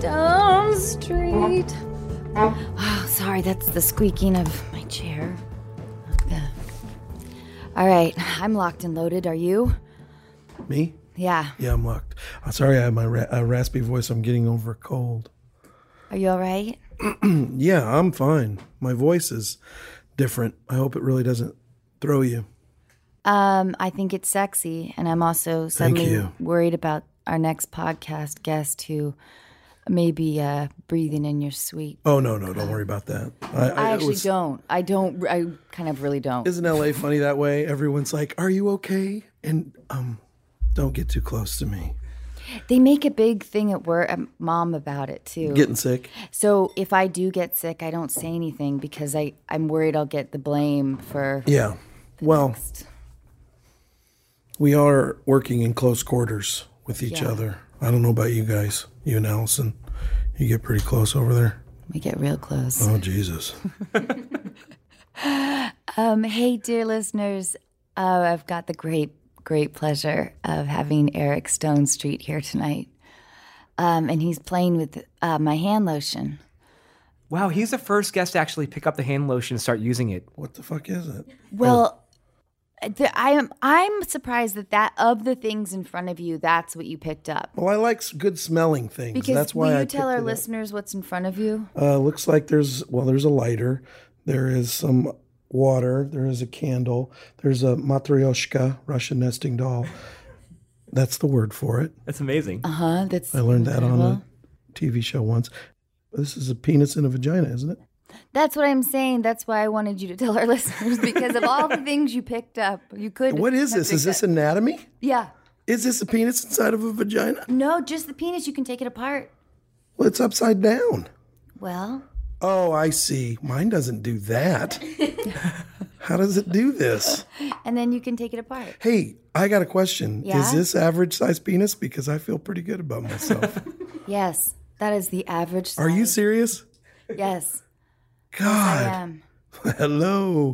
Stone Street. Oh, sorry, that's the squeaking of my chair. Okay. All right, I'm locked and loaded. Are you? Me? Yeah. Yeah, I'm locked. Sorry, I have my raspy voice. I'm getting over a cold. Are you all right? Yeah, I'm fine. My voice is different. I hope it really doesn't throw you. I think it's sexy, and I'm also suddenly worried about our next podcast guest who may be breathing in your suite. Oh, no, don't worry about that. I actually don't. I kind of really don't. Isn't LA funny that way? Everyone's like, are you okay? And don't get too close to me. They make a big thing at work, Mom, about it, too. Getting sick? So if I do get sick, I don't say anything because I'm worried I'll get the blame for... Yeah. Well, next. We are working in close quarters with each other. I don't know about you guys. You and Allison, you get pretty close over there? We get real close. Oh, Jesus. Hey, dear listeners, I've got the great pleasure of having Eric Stone Street here tonight. And he's playing with my hand lotion. Wow, he's the first guest to actually pick up the hand lotion and start using it. What the fuck is it? Well, I'm surprised that of the things in front of you, that's what you picked up. Well, I like good smelling things. Because that's why will you I tell our picked it listeners what's in front of you? Looks like there's a lighter. There is some water. There is a candle. There's a matryoshka, Russian nesting doll. That's the word for it. That's amazing. I learned that on a TV show once. This is a penis and a vagina, isn't it? That's what I'm saying. That's why I wanted you to tell our listeners, because of all the things you picked up, you could. What is this? Is this anatomy? Yeah. Is this a penis inside of a vagina? No, just the penis. You can take it apart. Well, it's upside down. Well. Oh, I see. Mine doesn't do that. How does it do this? And then you can take it apart. Hey, I got a question. Yeah? Is this average size penis? Because I feel pretty good about myself. Yes, that is the average size. Are you serious? Yes. God. Yes, I am. Hello.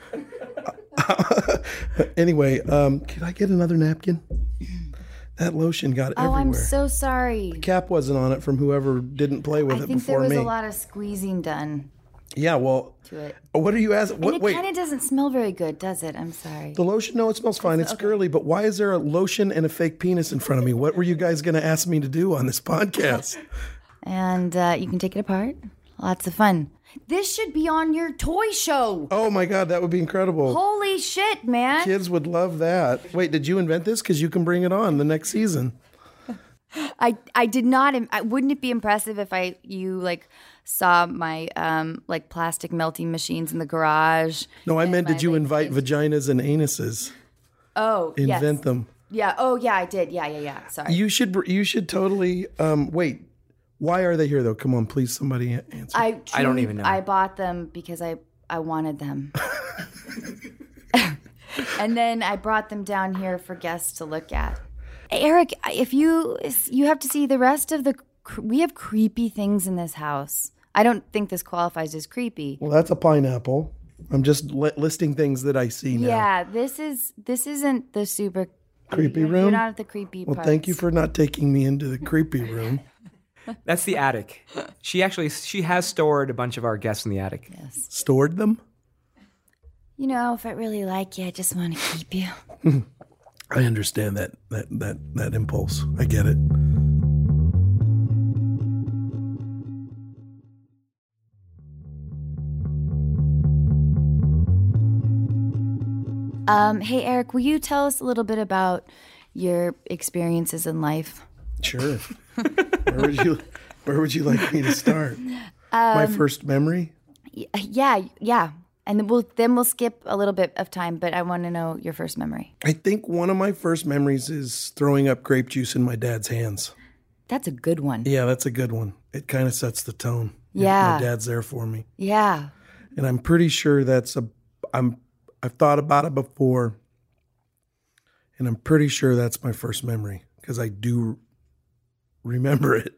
Anyway, can I get another napkin? That lotion got everywhere. Oh, I'm so sorry. The cap wasn't on it from whoever didn't play with it before me. I think there was a lot of squeezing done. Yeah, well, to it. What are you asking? And it kind of doesn't smell very good, does it? I'm sorry. The lotion? No, it smells fine. It's girly, but why is there a lotion and a fake penis in front of me? What were you guys going to ask me to do on this podcast? And you can take it apart. Lots of fun. This should be on your toy show. Oh my God, that would be incredible. Holy shit, man. Kids would love that. Wait, did you invent this? Because you can bring it on the next season. I did not. Wouldn't it be impressive if you saw my plastic melting machines in the garage? No, I meant did you invite vaginas and anuses? Oh, invent them. Yeah. Oh, yeah, I did. Yeah. Sorry. You should totally wait. Why are they here though? Come on, please, somebody answer. I don't even know. I bought them because I wanted them. And then I brought them down here for guests to look at. Eric, if you have to see the rest of we have creepy things in this house. I don't think this qualifies as creepy. Well, that's a pineapple. I'm just listing things that I see now. Yeah, this isn't the super creepy room. You're not at the creepy Well, parts. thank you for not taking me into the creepy room. That's the attic. She has stored a bunch of our guests in the attic. Yes. Stored them? You know, if I really like you, I just want to keep you. I understand that impulse. I get it. Hey, Eric, will you tell us a little bit about your experiences in life? Sure. Where would you like me to start? My first memory? Yeah. And then we'll skip a little bit of time, but I want to know your first memory. I think one of my first memories is throwing up grape juice in my dad's hands. That's a good one. Yeah, that's a good one. It kind of sets the tone. Yeah. My dad's there for me. Yeah. And I'm pretty sure I've thought about it before, and I'm pretty sure that's my first memory because I do remember it.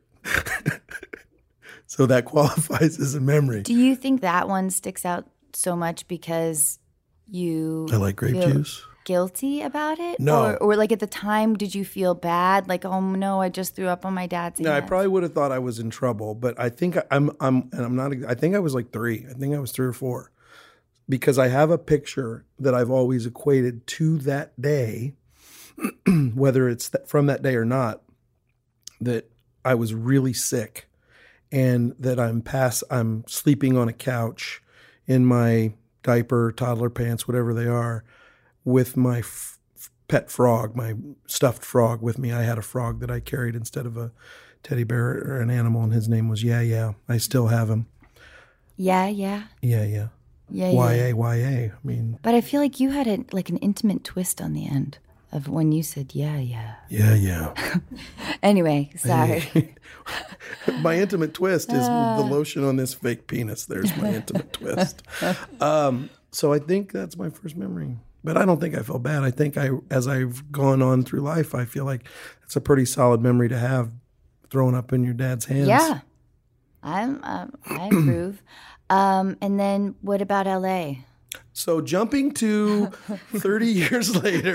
So that qualifies as a memory. Do you think that one sticks out so much because I like grape juice? guilty about it? No. Or like at the time, did you feel bad? Like, oh no, I just threw up on my dad's No, I hands. probably would have thought I was in trouble, but I think I'm not. I think I was like 3. I think I was 3 or 4, because I have a picture that I've always equated to that day, whether it's from that day or not, that I was really sick, and that I'm sleeping on a couch in my diaper, toddler pants, whatever they are, with my pet frog, my stuffed frog with me. I had a frog that I carried instead of a teddy bear or an animal, and his name was Yeah. I still have him. Yeah. Yeah. Yeah. YA. I mean, But I feel like you had an intimate twist on the end of when you said yeah. yeah. Anyway, sorry. My intimate twist is the lotion on this fake penis. There's my intimate twist. So I think that's my first memory. But I don't think I felt bad. I think as I've gone on through life, I feel like it's a pretty solid memory to have, throwing up in your dad's hands. Yeah, I approve. And then what about LA? So jumping to 30 years later.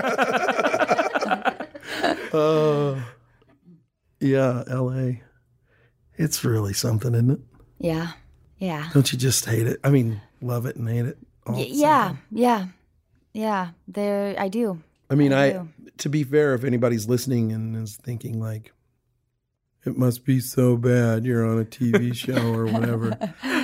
Yeah, LA. It's really something, isn't it? Yeah. Don't you just hate it? I mean, love it and hate it. All at the same time. Yeah. There, I do. I mean, do. To be fair, if anybody's listening and is thinking like, it must be so bad you're on a TV show or whatever.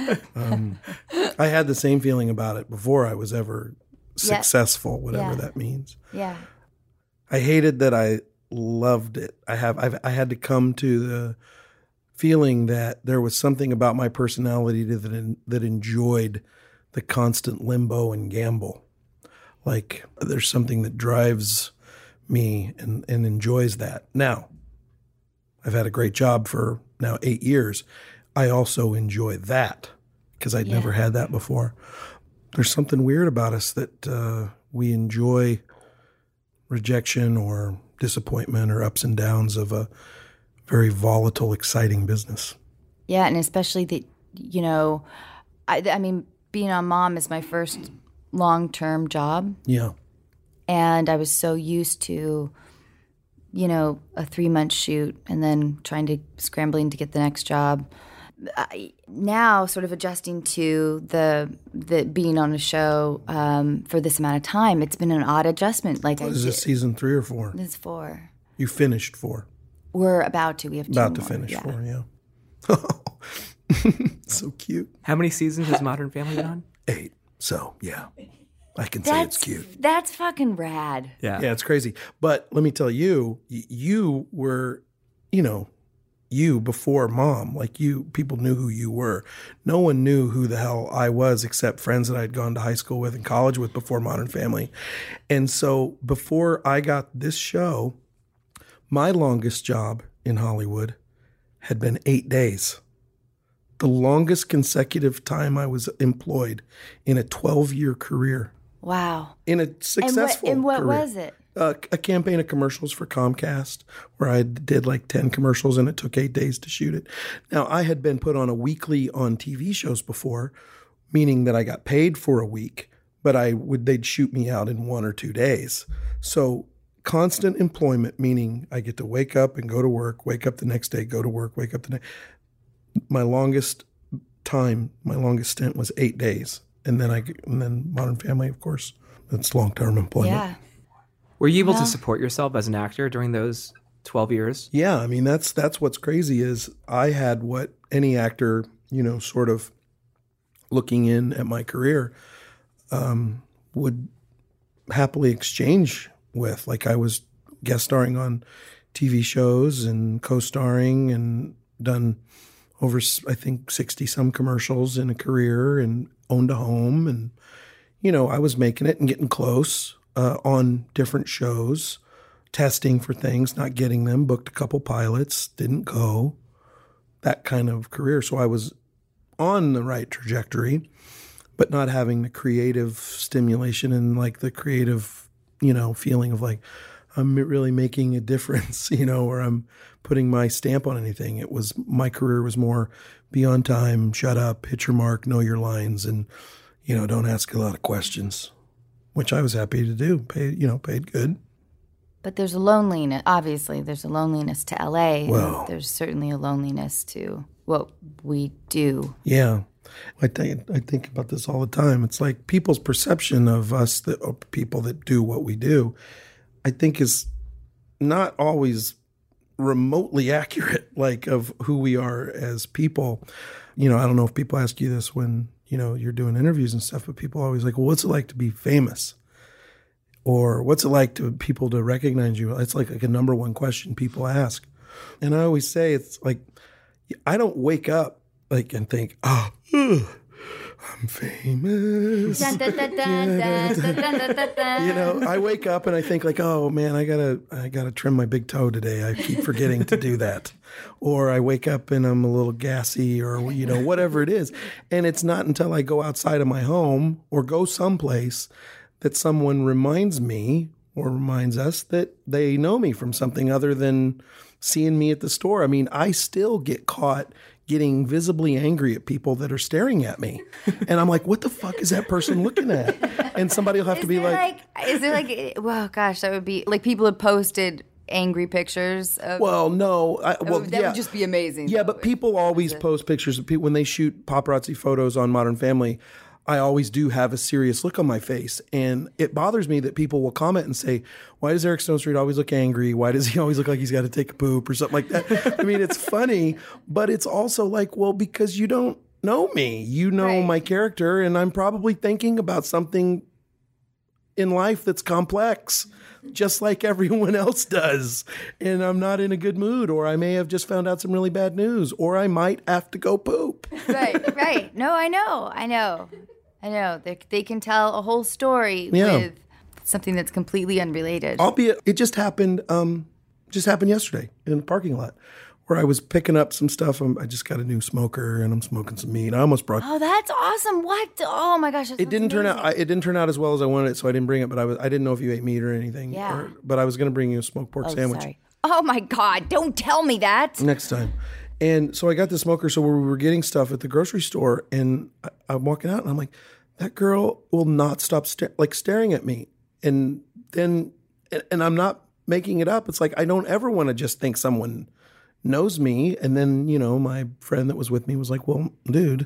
I had the same feeling about it before I was ever successful, whatever that means. Yeah. I hated that I loved it. I had to come to the feeling that there was something about my personality that enjoyed the constant limbo and gamble. Like there's something that drives me and enjoys that. Now, I've had a great job for now 8 years. I also enjoy that because I'd never had that before. There's something weird about us that we enjoy rejection or disappointment or ups and downs of a very volatile, exciting business. Yeah, and especially that, I mean, being on Mom is my first long-term job. Yeah. And I was so used to, a 3-month shoot and then scrambling to get the next job. Now sort of adjusting to the being on a show for this amount of time, it's been an odd adjustment. Like, Is this season 3 or 4? This is 4. You finished 4. We're about to. We have 2 About to more. finish 4, yeah. So cute. How many seasons has Modern Family been on? 8. So, yeah. I can say it's cute. That's fucking rad. Yeah. Yeah, it's crazy. But let me tell you, you were, you before Mom. Like people knew who you were. No one knew who the hell I was except friends that I'd gone to high school with and college with before Modern Family. And so before I got this show, my longest job in Hollywood had been 8 days. The longest consecutive time I was employed in a 12-year career. Wow. In a successful And what career. was it? A campaign of commercials for Comcast where I did like 10 commercials and it took 8 days to shoot it. Now, I had been put on a weekly on TV shows before, meaning that I got paid for a week, but they'd shoot me out in 1 or 2 days. So constant employment, meaning I get to wake up and go to work, wake up the next day, go to work, wake up the next. My longest stint was 8 days. And then Modern Family, of course, that's long-term employment. Yeah. Were you able to support yourself as an actor during those 12 years? Yeah, I mean that's what's crazy is I had what any actor, sort of looking in at my career, would happily exchange with. Like I was guest starring on TV shows and co-starring and done over, I think, 60 some commercials in a career and owned a home. And, I was making it and getting close on different shows, testing for things, not getting them, booked a couple pilots, didn't go, that kind of career. So I was on the right trajectory, but not having the creative stimulation and like the creative, feeling of like, I'm really making a difference, or I'm putting my stamp on anything. My career was more be on time, shut up, hit your mark, know your lines, and, don't ask a lot of questions. which I was happy to do. Paid good. But there's a loneliness. Obviously, there's a loneliness to LA. Well, and there's certainly a loneliness to what we do. Yeah. I think about this all the time. It's like people's perception of us, people that do what we do, I think is not always remotely accurate, like of who we are as people. I don't know if people ask you this when, you're doing interviews and stuff, but people are always like, well, what's it like to be famous? Or what's it like to people to recognize you? It's like a number one question people ask. And I always say, it's like, I don't wake up and think, I'm famous. Dun, dun, dun, dun, dun, dun, dun, dun, dun. I wake up and I think like, oh man, I gotta trim my big toe today. I keep forgetting to do that. Or I wake up and I'm a little gassy or, whatever it is. And it's not until I go outside of my home or go someplace that someone reminds me or reminds us that they know me from something other than seeing me at the store. I mean, I still get caught getting visibly angry at people that are staring at me. And I'm like, what the fuck is that person looking at? And somebody will have to be well, gosh, that would be like people have posted angry pictures of. Well, no. That would just be amazing. Yeah, but people always post pictures of people when they shoot paparazzi photos on Modern Family. I always do have a serious look on my face. And it bothers me that people will comment and say, why does Eric Stone Street always look angry? Why does he always look like he's got to take a poop or something like that? I mean, it's funny, but it's also like, well, because you don't know me. You know Right. my character, and I'm probably thinking about something in life that's complex, just like everyone else does. And I'm not in a good mood, or I may have just found out some really bad news, or I might have to go poop. Right. No, I know. They can tell a whole story Yeah. with something that's completely unrelated. Albeit, it just happened yesterday in the parking lot where I was picking up some stuff. I just got a new smoker and I'm smoking some meat. I almost brought. Oh, that's awesome! What? Oh my gosh! It didn't turn out. It didn't turn out as well as I wanted it, so I didn't bring it. But I didn't know if you ate meat or anything. Yeah. But I was going to bring you a smoked pork sandwich Sorry. Oh my God! Don't tell me that. next time. And so I got the smoker. So we were getting stuff at the grocery store, and I'm walking out, and I'm like, that girl will not stop staring at me. And then, and I'm not making it up. It's like I don't ever want to just think someone knows me. And then, my friend that was with me was like, well, dude.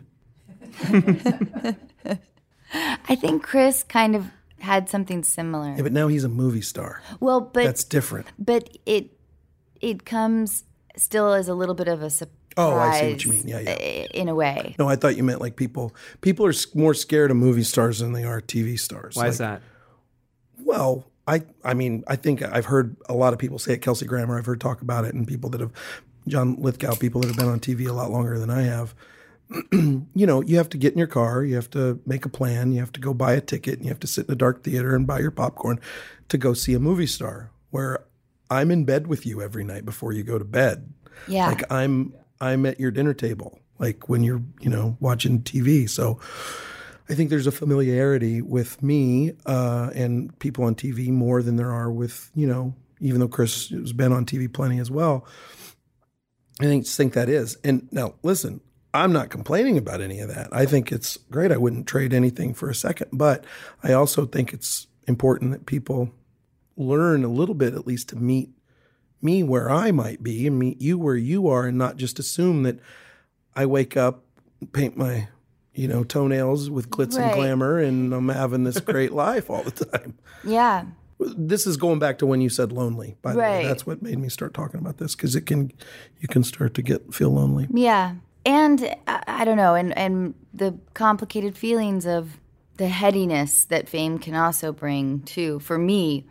I think Chris kind of had something similar. Yeah, but now he's a movie star. Well, but That's different. But it comes still as a little bit of a surprise. Oh, I see what you mean. Yeah. In a way. No, I thought you meant like people are more scared of movie stars than they are TV stars. Why is that? Well, I mean, I think I've heard a lot of people say it. Kelsey Grammer, I've heard talk about it, and people that have, John Lithgow, people that have been on TV a lot longer than I have. You have to get in your car, you have to make a plan, you have to go buy a ticket, and you have to sit in a dark theater and buy your popcorn to go see a movie star, where I'm in bed with you every night before you go to bed. Yeah. Like I'm at your dinner table, like when you're, watching TV. So I think there's a familiarity with me and people on TV more than there are with, even though Chris has been on TV plenty as well. I think that is. And now, listen, I'm not complaining about any of that. I think it's great. I wouldn't trade anything for a second. But I also think it's important that people learn a little bit, at least, to meet me where I might be and meet you where you are, and not just assume that I wake up, paint my toenails with glitz and Right. glamour, and I'm having this great life all the time. Yeah. This is going back to when you said lonely, by the way. Right. That's what made me start talking about this, because you can start to feel lonely. Yeah. And I don't know, and the complicated feelings of the headiness that fame can also bring too. For me,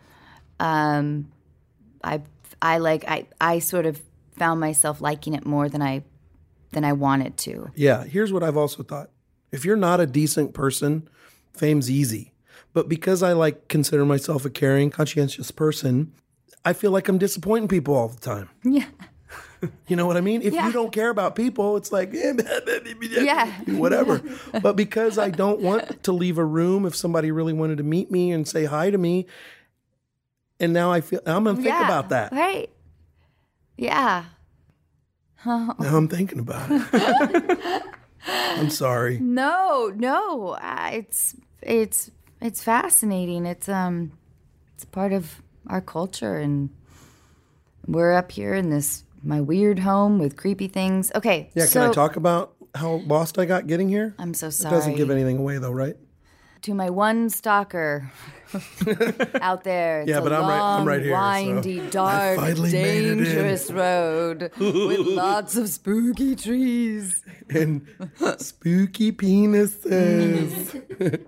I sort of found myself liking it more than I wanted to. Yeah, here's what I've also thought. If you're not a decent person, fame's easy. But because I consider myself a caring, conscientious person, I feel like I'm disappointing people all the time. Yeah. You know what I mean? If Yeah. you don't care about people, it's like, Yeah. whatever. But because I don't want to leave a room if somebody really wanted to meet me and say hi to me, and now I'm going to think about that. Right. Yeah. Now I'm thinking about it. I'm sorry. No. It's It's fascinating. It's a part of our culture, and we're up here in my weird home with creepy things. Okay. Yeah, can I talk about how lost I got getting here? I'm so It sorry. doesn't give anything away though, right? To my one stalker out there. It's but a I'm right here, so windy, I dark, finally made it in. dangerous road with lots of spooky trees. And spooky penises.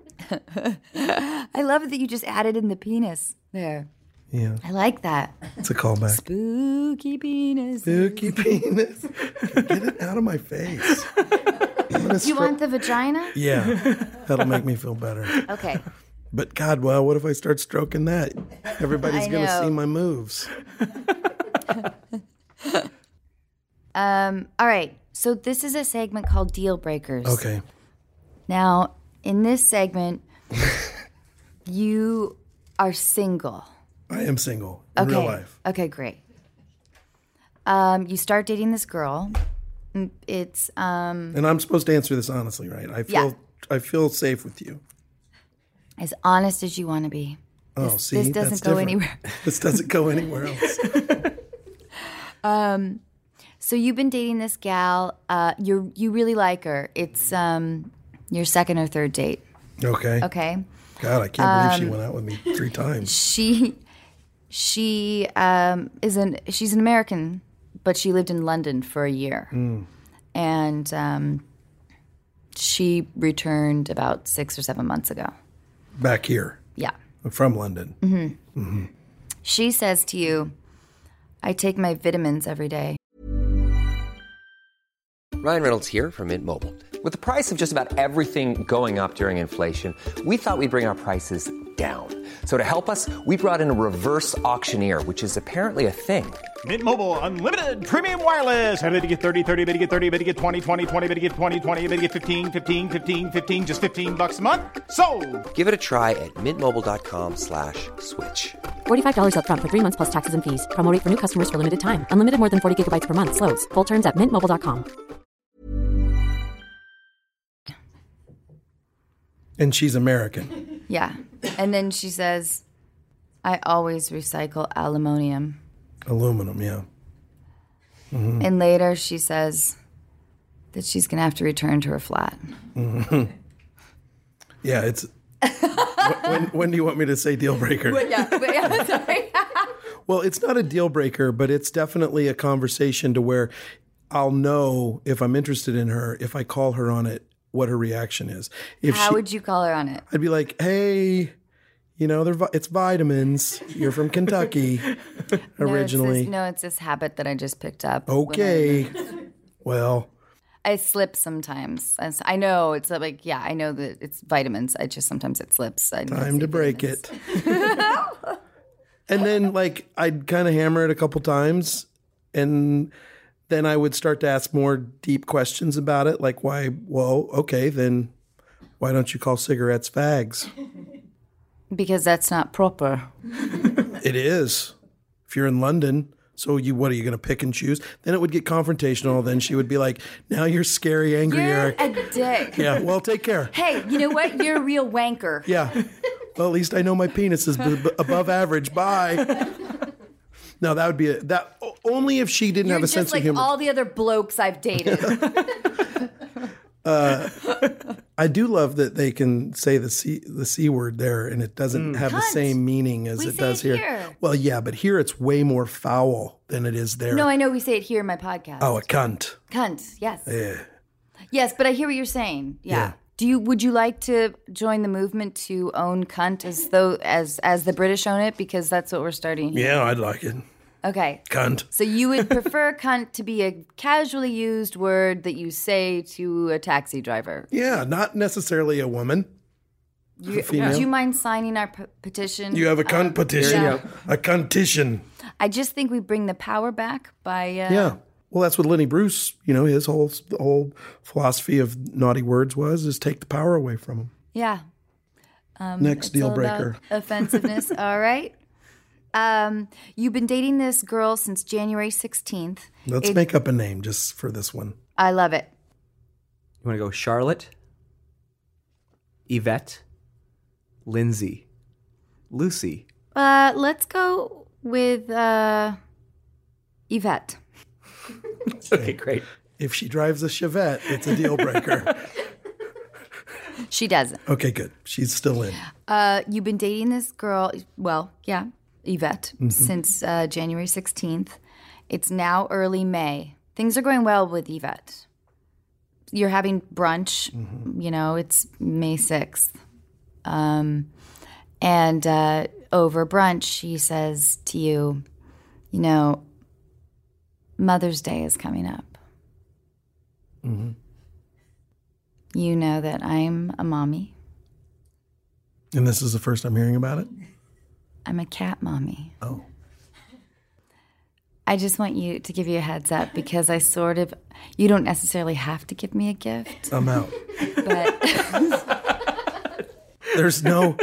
I love that you just added in the penis there. Yeah, I like that. it's a callback. Spooky penis. Spooky penis. Get it out of my face. You want the vagina? Yeah, that'll make me feel better. Okay. But God, well, what if I start stroking that? Everybody's going to know. see my moves. All right. So this is a segment called Deal Breakers. Okay. Now, in this segment, you are single. I am single in real life. Okay, great. You start dating this girl. It's And I'm supposed to answer this honestly, right? I feel safe with you. as honest as you want to be. This doesn't that's go different. anywhere. This doesn't go anywhere else. So you've been dating this gal. You really like her. It's your second or third date. Okay. Okay. God, I can't believe she went out with me 3 times. She's an American, but she lived in London for a year, and she returned about 6 or 7 months ago. Back here. Yeah. From London. Mm-hmm. She says to you, "I take my vitamins every day." Ryan Reynolds here from Mint Mobile. With the price of just about everything going up during inflation, we thought we'd bring our prices down. So to help us, we brought in a reverse auctioneer, which is apparently a thing. Mint Mobile Unlimited Premium Wireless. How to get 30, 30, bit to get 30, bit to get 20, 20, 20, bit to get 20, 20, bit to get 15, 15, 15, 15, just $15 a month? Sold! Give it a try at mintmobile.com/switch. $45 up front for 3 months plus taxes and fees. Promo rate for new customers for limited time. Unlimited more than 40 gigabytes per month. Slows full terms at mintmobile.com. And she's American. Yeah. And then she says, "I always recycle aluminum." Aluminum, yeah. Mm-hmm. And later she says that she's going to have to return to her flat. Mm-hmm. Yeah, it's... when do you want me to say deal breaker? Sorry. Well, it's not a deal breaker, but it's definitely a conversation to where I'll know if I'm interested in her, if I call her on it, what her reaction is. How would you call her on it? I'd be like, "Hey, it's vitamins. You're from Kentucky originally." It's this habit that I just picked up. Okay. Well, I slip sometimes. I know it's like, yeah, I know that it's vitamins. Sometimes it slips. Time to break it. And then I'd kind of hammer it a couple times, and then I would start to ask more deep questions about it, like why, well, okay, then why don't you call cigarettes fags? Because that's not proper. It is. If you're in London, so what are you going to pick and choose? Then it would get confrontational. Then she would be like, "Now you're scary, angry, You're Eric." a dick. Yeah, well, take care. Hey, you know what? You're a real wanker. Yeah. Well, at least I know my penis is above average. Bye. No, that would be only if she didn't have a sense of humor. You're just like all the other blokes I've dated. I do love that they can say the C word there, and it doesn't have the same meaning as it does here. Well, yeah, but here it's way more foul than it is there. No, I know we say it here in my podcast. Oh, a cunt. Cunt, yes. Yeah. Yes, but I hear what you're saying. Yeah. Would you like to join the movement to own cunt as the British own it? Because that's what we're starting here. Yeah, I'd like it. Okay. Cunt. So you would prefer cunt to be a casually used word that you say to a taxi driver? Yeah, not necessarily a woman. Would you mind signing our petition? You have a cunt petition. Yeah. A cuntition. I just think we bring the power back by... Yeah. Well, that's what Lenny Bruce, his whole philosophy of naughty words is take the power away from him. Yeah. Next deal breaker. Offensiveness. All right. You've been dating this girl since January 16th. Let's make up a name just for this one. I love it. You want to go Charlotte? Yvette? Lindsay, Lucy. Let's go with Yvette. Okay, great. If she drives a Chevette, it's a deal breaker. She doesn't. Okay, good. She's still in. You've been dating this girl, Yvette, since January 16th. It's now early May. Things are going well with Yvette. You're having brunch. It's May 6th. And over brunch, she says to you, Mother's Day is coming up. You know that I'm a mommy. And this is the first I'm hearing about it? I'm a cat mommy. Oh. I just want you to give you a heads up because you don't necessarily have to give me a gift. I'm out. But There's no...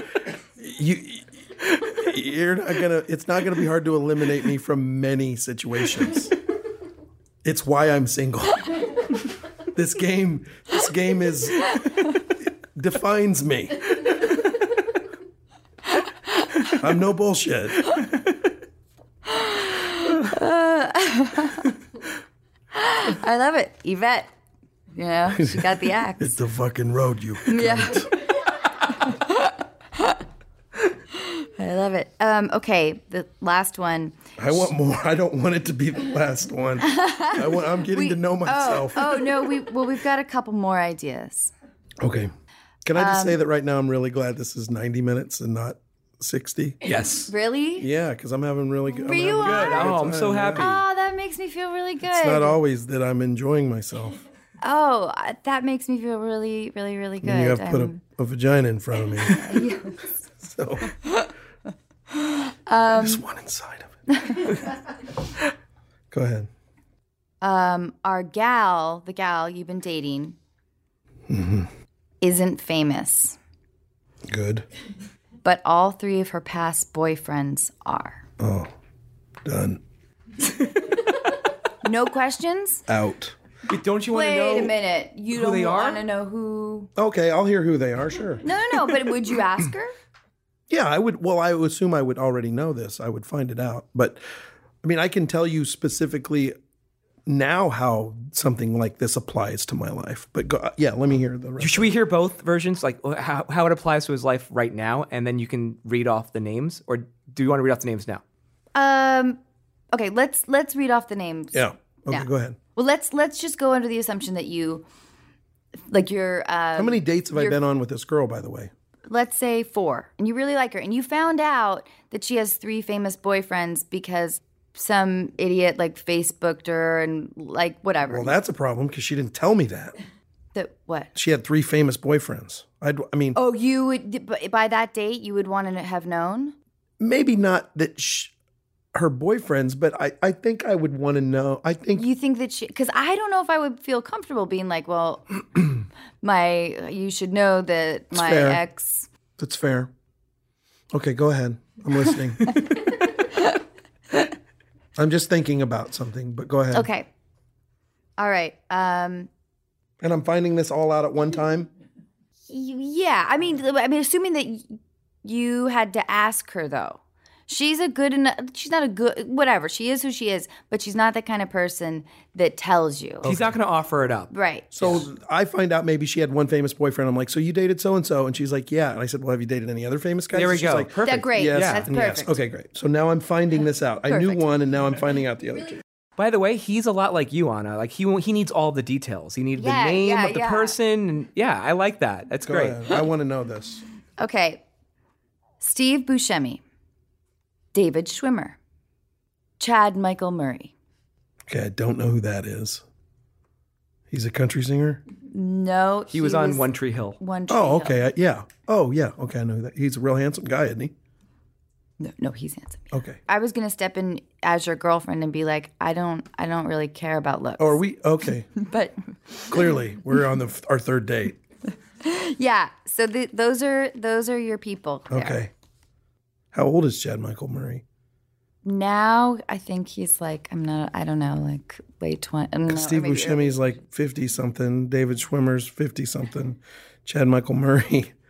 You're not it's not gonna be hard to eliminate me from many situations. It's why I'm single. This game defines me. I'm no bullshit. I love it. Yvette, she got the axe. It's the fucking road, you cunt. Yeah. I love it. Okay, the last one. I want more. I don't want it to be the last one. I'm getting to know myself. Oh no, we've got a couple more ideas. Okay. Can I just say that right now I'm really glad this is 90 minutes and not 60? Yes. Really? Yeah, because I'm having really good. You are? Oh, I'm so happy. Oh, that makes me feel really good. It's not always that I'm enjoying myself. Oh, that makes me feel really, really, really good. And you have put a vagina in front of me. So just one inside of it. Go ahead. The gal you've been dating, isn't famous, Good. but all three of her past boyfriends are. Oh, done. No questions? Out. Wait, don't you want to know? Wait a minute. You who don't they are? want to know who? Okay, I'll hear who they are, sure. No. But would you ask her? Yeah, I would. Well, I would assume I would already know this. I would find it out. But, I mean, I can tell you specifically now how something like this applies to my life. But, let me hear the rest. Should we hear both versions, like how it applies to his life right now, and then you can read off the names? Or do you want to read off the names now? Okay, let's read off the names. Yeah. Okay, now. go ahead. Well, let's just go under the assumption that you're How many dates have I been on with this girl, by the way? Let's say 4, and you really like her, and you found out that she has 3 famous boyfriends because some idiot Facebooked her and whatever. Well, that's a problem because she didn't tell me that. That what? She had 3 famous boyfriends. Oh, you would by that date you would want to have known? Maybe not that her boyfriends, but I think I would want to know. I think you think that because I don't know if I would feel comfortable being like, well, you should know that my fair. ex. That's fair. Okay, go ahead. I'm listening. I'm just thinking about something, but go ahead. Okay. All right. And I'm finding this all out at one time? Yeah. I mean, assuming that you had to ask her, though. She's not a good, whatever. She is who she is, but she's not the kind of person that tells you. He's not going to offer it up. Right. So I find out maybe she had one famous boyfriend. I'm like, so you dated so-and-so? And she's like, yeah. And I said, well, have you dated any other famous guys? There we She's go. like, Perfect. That's great. yes, That's and perfect. yes. Okay, great. So now I'm finding this out. I knew Perfect. one, and now I'm finding out the other 2. By the way, he's a lot like you, Anna. Like he needs all the details. He needs the name of the person. And I like that. That's Go great. ahead. I want to know this. Okay. Steve Buscemi, David Schwimmer, Chad Michael Murray. Okay, I don't know who that is. He's a country singer? No, He was on One Tree Hill. One Tree Oh, Hill. okay. Yeah. Oh, yeah. Okay, I know that. He's a real handsome guy, isn't he? No, he's handsome. Okay. I was gonna step in as your girlfriend and be like, I don't really care about looks. Oh, are we? Okay. But Clearly, we're on our 3rd date. yeah, so those are your people. There. Okay. How old is Chad Michael Murray? Now I think he's I don't know, late 20s. Steve Buscemi's like 50-something. David Schwimmer's 50-something. Chad Michael Murray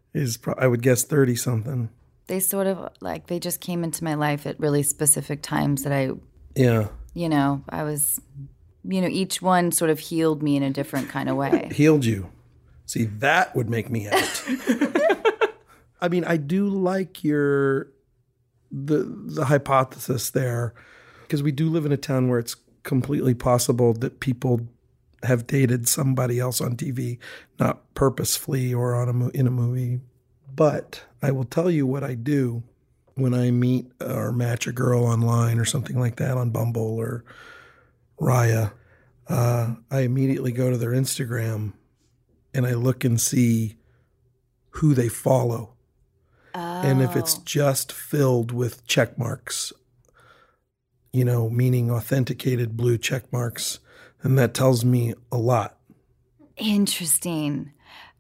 is, I would guess, 30 something. They sort of like, they just came into my life at really specific times that I was, each one sort of healed me in a different kind of way. Healed you. See, that would make me out. I mean, I do like the hypothesis there, because we do live in a town where it's completely possible that people have dated somebody else on TV, not purposefully or in a movie. But I will tell you what I do when I meet or match a girl online or something like that on Bumble or Raya. I immediately go to their Instagram and I look and see who they follow. Oh. And if it's just filled with check marks, meaning authenticated blue check marks, and that tells me a lot. Interesting.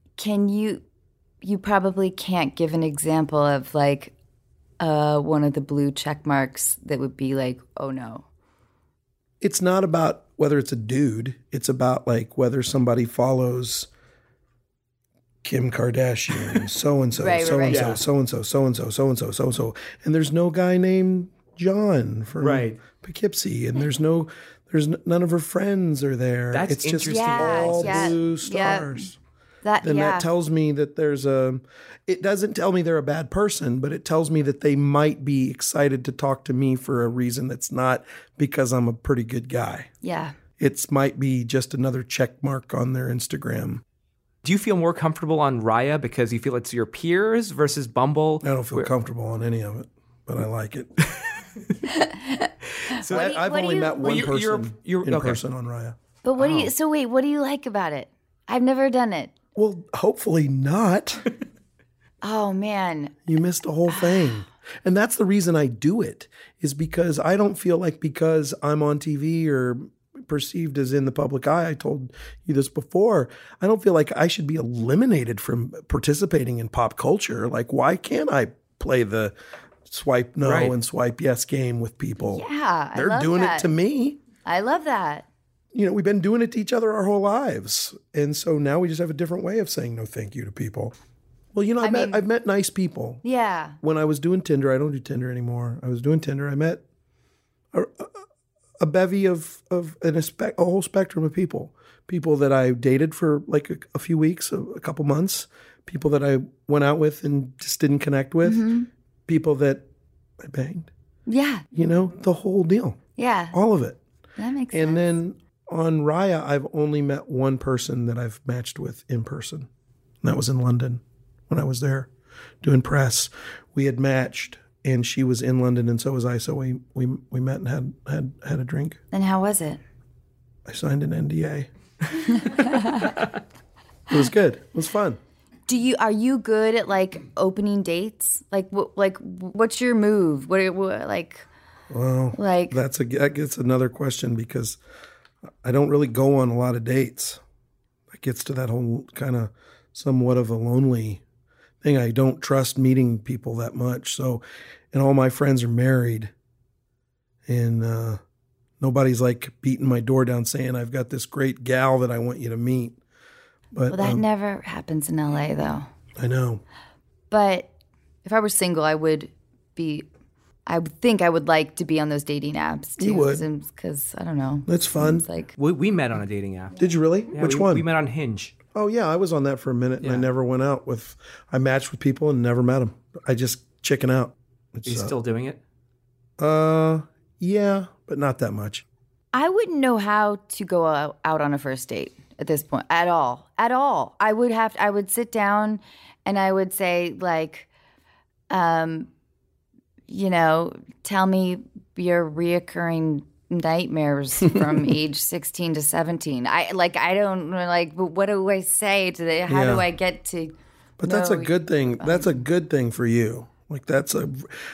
You probably can't give an example of like one of the blue check marks that would be like, oh no. It's not about whether it's a dude. It's about like whether somebody follows Kim Kardashian, so-and-so, so-and-so, so-and-so, so-and-so, so-and-so, so-and-so. And there's no guy named John from Poughkeepsie, and there's none of her friends are there. That's it's just interesting. all blue stars. Yeah. That tells me that it doesn't tell me they're a bad person, but it tells me that they might be excited to talk to me for a reason that's not because I'm a pretty good guy. Yeah. It might be just another check mark on their Instagram. Do you feel more comfortable on Raya because you feel it's your peers versus Bumble? I don't feel comfortable on any of it, but I like it. So I've only met one person in person on Raya. But what do you like about it? I've never done it. Well, hopefully not. Oh, man. You missed the whole thing. And that's the reason I do it, is because I don't feel like because I'm on TV or perceived as in the public eye, I told you this before, I don't feel like I should be eliminated from participating in pop culture. Like, why can't I play the swipe no and swipe yes game with people? Yeah, They're doing it to me. I love that. We've been doing it to each other our whole lives. And so now we just have a different way of saying no thank you to people. Well, I've met nice people. Yeah. When I was doing Tinder, I don't do Tinder anymore. I was doing Tinder. I met a bevy of a whole spectrum of people. People that I dated for like a few weeks, a couple months. People that I went out with and just didn't connect with. Mm-hmm. People that I banged. Yeah. The whole deal. Yeah. All of it. That makes sense. And then on Raya, I've only met one person that I've matched with in person. And that was in London when I was there doing press. We had matched, and she was in London, and so was I. So we met and had a drink. And how was it? I signed an NDA. It was good. It was fun. Are you good at like opening dates? Like what's your move? That gets another question, because I don't really go on a lot of dates. It gets to that whole kind of somewhat of a lonely thing. I don't trust meeting people that much. And all my friends are married, and nobody's like beating my door down saying, I've got this great gal that I want you to meet. But that never happens in LA though. I know. But if I were single, I would think I would like to be on those dating apps too. You would. Because I don't know. That's fun. It's like we met on a dating app. Did you really? Yeah, Which one? We met on Hinge. Oh yeah, I was on that for a minute, and I never went out with. I matched with people and never met them. I just chicken out. Are you still doing it? Yeah, but not that much. I wouldn't know how to go out on a first date at this point at all. I would sit down and I would say like, tell me your reoccurring nightmares from age 16 to 17. What do I say to the, how do I get to But that's a good thing. That's a good thing for you. Like that's a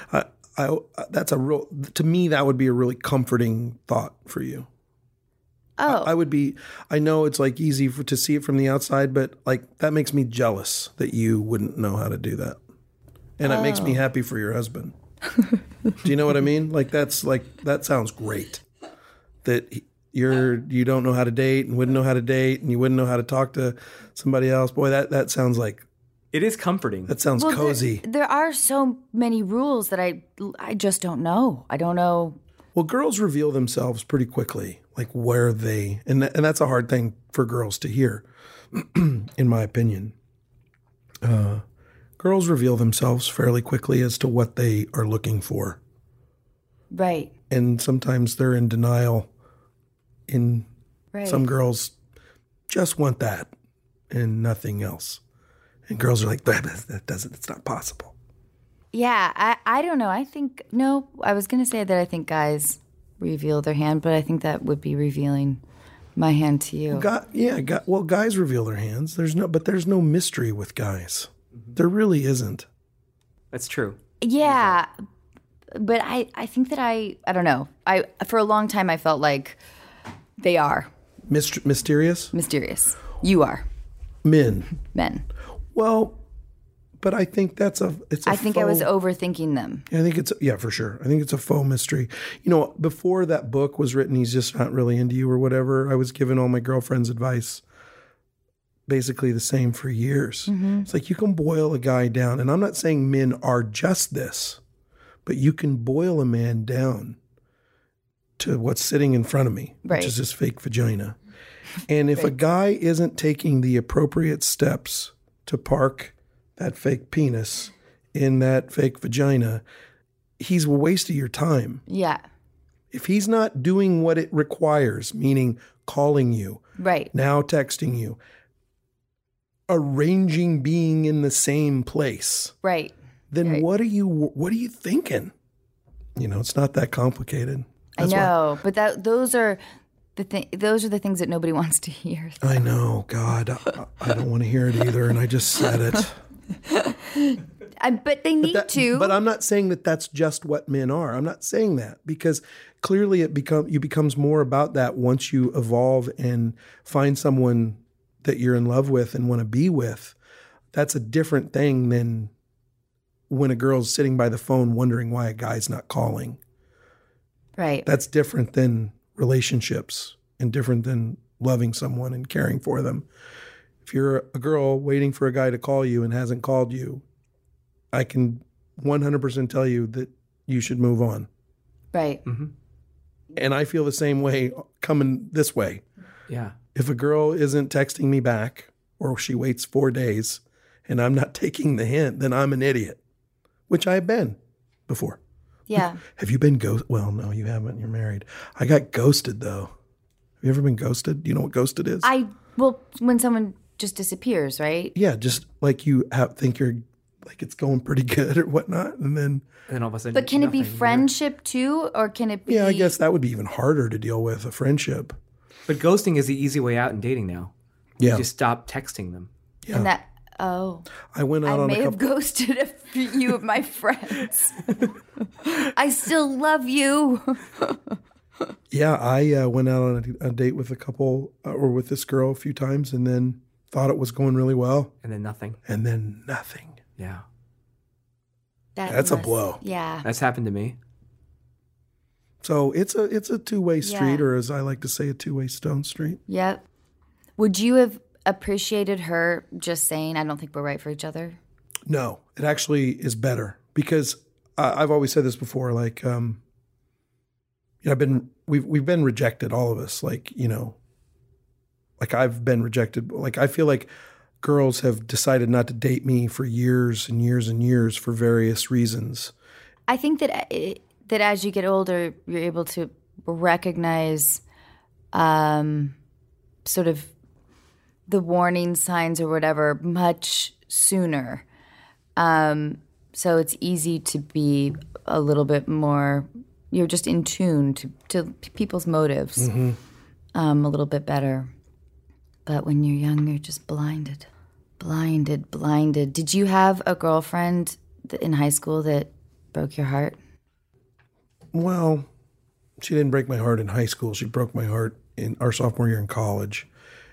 real, to me, that would be a really comforting thought for you. Oh, I know it's like easy to see it from the outside, but like that makes me jealous that you wouldn't know how to do that. And it makes me happy for your husband. Do you know what I mean? That sounds great. That you don't know how to date and wouldn't know how to date and you wouldn't know how to talk to somebody else. Boy, that sounds like It is comforting. That sounds cozy. There are so many rules that I just don't know. I don't know. Well, girls reveal themselves pretty quickly, like where they, and that's a hard thing for girls to hear, in my opinion. Girls reveal themselves fairly quickly as to what they are looking for. Right. And sometimes they're in denial. Some girls just want that and nothing else. And girls are like, it's not possible. Yeah, I don't know. I was going to say that I think guys reveal their hand, but I think that would be revealing my hand to you. Guys reveal their hands. There's no mystery with guys. There really isn't. That's true. Yeah, but I think that I don't know. For a long time I felt like they are. Mysterious? Mysterious. You are. Men. Well, but I think I was overthinking them. I think for sure. I think it's a faux mystery. Before that book was written, He's Just Not Really Into You or whatever, I was giving all my girlfriends advice, basically the same for years. Mm-hmm. It's like you can boil a guy down. And I'm not saying men are just this, but you can boil a man down to what's sitting in front of me, which is his fake vagina. And if a guy isn't taking the appropriate steps to park that fake penis in that fake vagina, he's a waste of your time. Yeah. If he's not doing what it requires, meaning calling you, now texting you, arranging being in the same place, then what are you thinking? It's not that complicated. That's but those are the things that nobody wants to hear. I know, God, I don't want to hear it either, and I just said it. But they need to. But I'm not saying that that's just what men are. I'm not saying that, because clearly you becomes more about that once you evolve and find someone that you're in love with and want to be with. That's a different thing than when a girl's sitting by the phone wondering why a guy's not calling. Right. That's different than relationships and different than loving someone and caring for them. If you're a girl waiting for a guy to call you and hasn't called you, I can 100% tell you that you should move on. Right. Mm-hmm. And I feel the same way coming this way. Yeah. If a girl isn't texting me back, or she waits 4 days and I'm not taking the hint, then I'm an idiot, which I've been before. Yeah. Have you been ghosted? Well, no, you haven't. You're married. I got ghosted, though. Have you ever been ghosted? Do you know what ghosted is? When someone just disappears, right? Yeah, just like you think you're like it's going pretty good or whatnot, and then all of a sudden. But can it be friendship too, or can it be? Yeah, I guess that would be even harder to deal with, a friendship. But ghosting is the easy way out in dating now. Yeah, you just stop texting them. Yeah. And I went out on may have ghosted a few of my friends. I still love you. Yeah, I went out on a date with a couple or with this girl a few times, and then thought it was going really well. And then nothing. Yeah. That's a blow. Yeah. That's happened to me. So it's a two-way street, or as I like to say, a two-way stone street. Yep. Would you have appreciated her just saying, I don't think we're right for each other? No, it actually is better, because I've always said this before, like, we've been rejected, all of us. Like, like I've been rejected. Like, I feel like girls have decided not to date me for years and years and years for various reasons. I think that as you get older, you're able to recognize sort of the warning signs or whatever much sooner. So it's easy to be a little bit more, you're just in tune to people's motives a little bit better. But when you're young, you're just blinded. Did you have a girlfriend in high school that broke your heart? Well, she didn't break my heart in high school. She broke my heart in our sophomore year in college.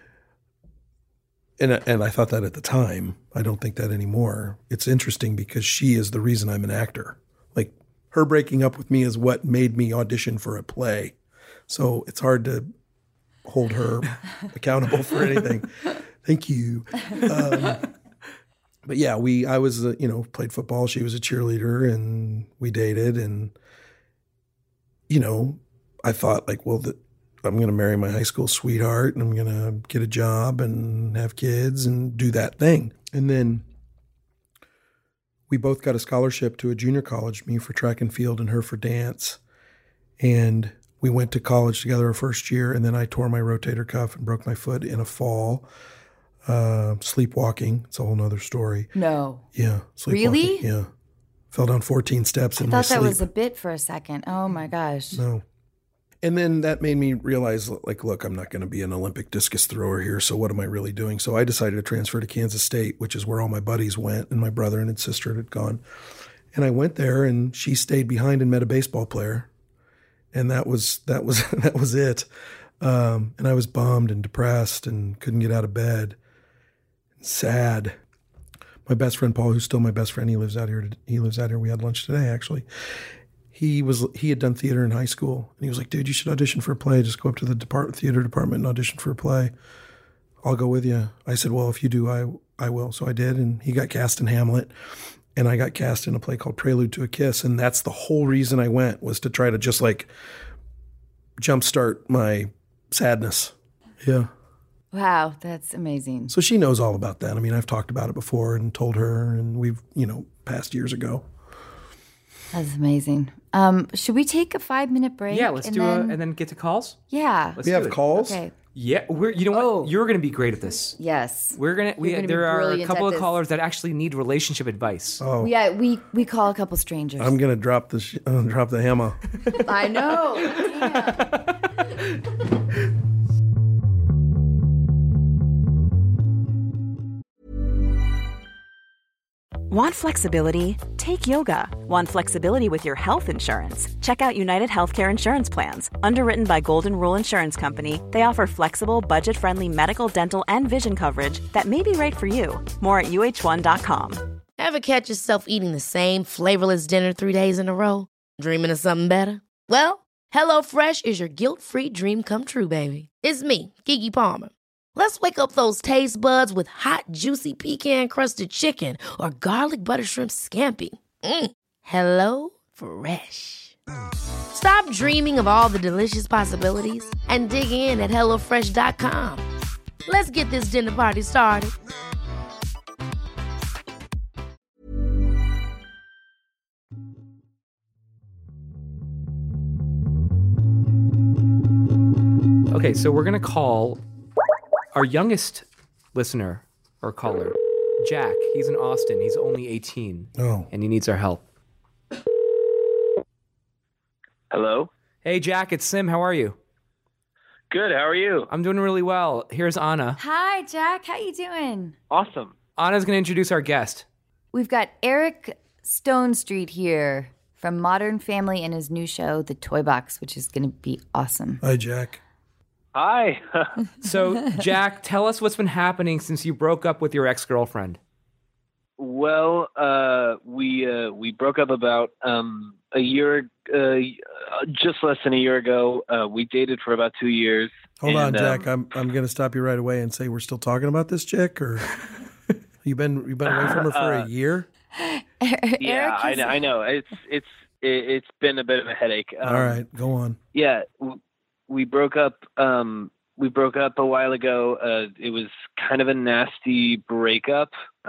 And I thought that at the time. I don't think that anymore. It's interesting because she is the reason I'm an actor. Like, her breaking up with me is what made me audition for a play. So it's hard to hold her accountable for anything. Thank you. But But yeah, I was, played football. She was a cheerleader and we dated. And, I thought like, well, I'm going to marry my high school sweetheart and I'm going to get a job and have kids and do that thing. And then we both got a scholarship to a junior college, me for track and field and her for dance. And we went to college together our first year. And then I tore my rotator cuff and broke my foot in a fall. Sleepwalking. It's a whole nother story. No. Yeah. Sleepwalking. Really? Yeah. Fell down 14 steps in my sleep. I thought that was a bit for a second. Oh my gosh. No. And then that made me realize, like, look, I'm not going to be an Olympic discus thrower here. So what am I really doing? So I decided to transfer to Kansas State, which is where all my buddies went, and my brother and his sister had gone. And I went there, and she stayed behind and met a baseball player, and that was it. And I was bummed and depressed and couldn't get out of bed. Sad. My best friend Paul, who's still my best friend, he lives out here. We had lunch today, actually. He had done theater in high school, and he was like, dude, you should audition for a play. Just go up to the theater department and audition for a play. I'll go with you. I said, well, if you do, I will. So I did, and he got cast in Hamlet, and I got cast in a play called Prelude to a Kiss, and that's the whole reason I went, was to try to just like jumpstart my sadness. Yeah. Wow, that's amazing. So she knows all about that. I mean, I've talked about it before and told her, and we've, passed years ago. That's amazing. Should we take a 5-minute break? Yeah, let's and then get to calls. Yeah. We have calls? Okay. Yeah, what? You're going to be great at this. Yes. There are a couple of callers that actually need relationship advice. Oh. Yeah, we call a couple strangers. I'm going to drop the hammer. I know. Damn. Want flexibility? Take yoga. Want flexibility with your health insurance? Check out United Healthcare Insurance Plans. Underwritten by Golden Rule Insurance Company, they offer flexible, budget-friendly medical, dental, and vision coverage that may be right for you. More at uh1.com. Ever catch yourself eating the same flavorless dinner 3 days in a row? Dreaming of something better? Well, HelloFresh is your guilt-free dream come true, baby. It's me, Keke Palmer. Let's wake up those taste buds with hot, juicy pecan-crusted chicken or garlic butter shrimp scampi. Hello Fresh. Stop dreaming of all the delicious possibilities and dig in at HelloFresh.com. Let's get this dinner party started. Okay, so we're going to call our youngest listener or caller, Jack. He's in Austin. He's only 18. Oh. And he needs our help. Hello? Hey, Jack, it's Sim. How are you? Good. How are you? I'm doing really well. Here's Anna. Hi, Jack. How you doing? Awesome. Anna's going to introduce our guest. We've got Eric Stone Street here from Modern Family and his new show, The Toy Box, which is going to be awesome. Hi, Jack. Hi. So, Jack, tell us what's been happening since you broke up with your ex-girlfriend. Well, we broke up about a year, just less than a year ago. We dated for about 2 years. Hold on, Jack. I'm going to stop you right away and say we're still talking about this chick, or you've been away from her for a year. Yeah, I know. It's been a bit of a headache. All right, go on. Yeah. We broke up. We broke up a while ago. It was kind of a nasty breakup.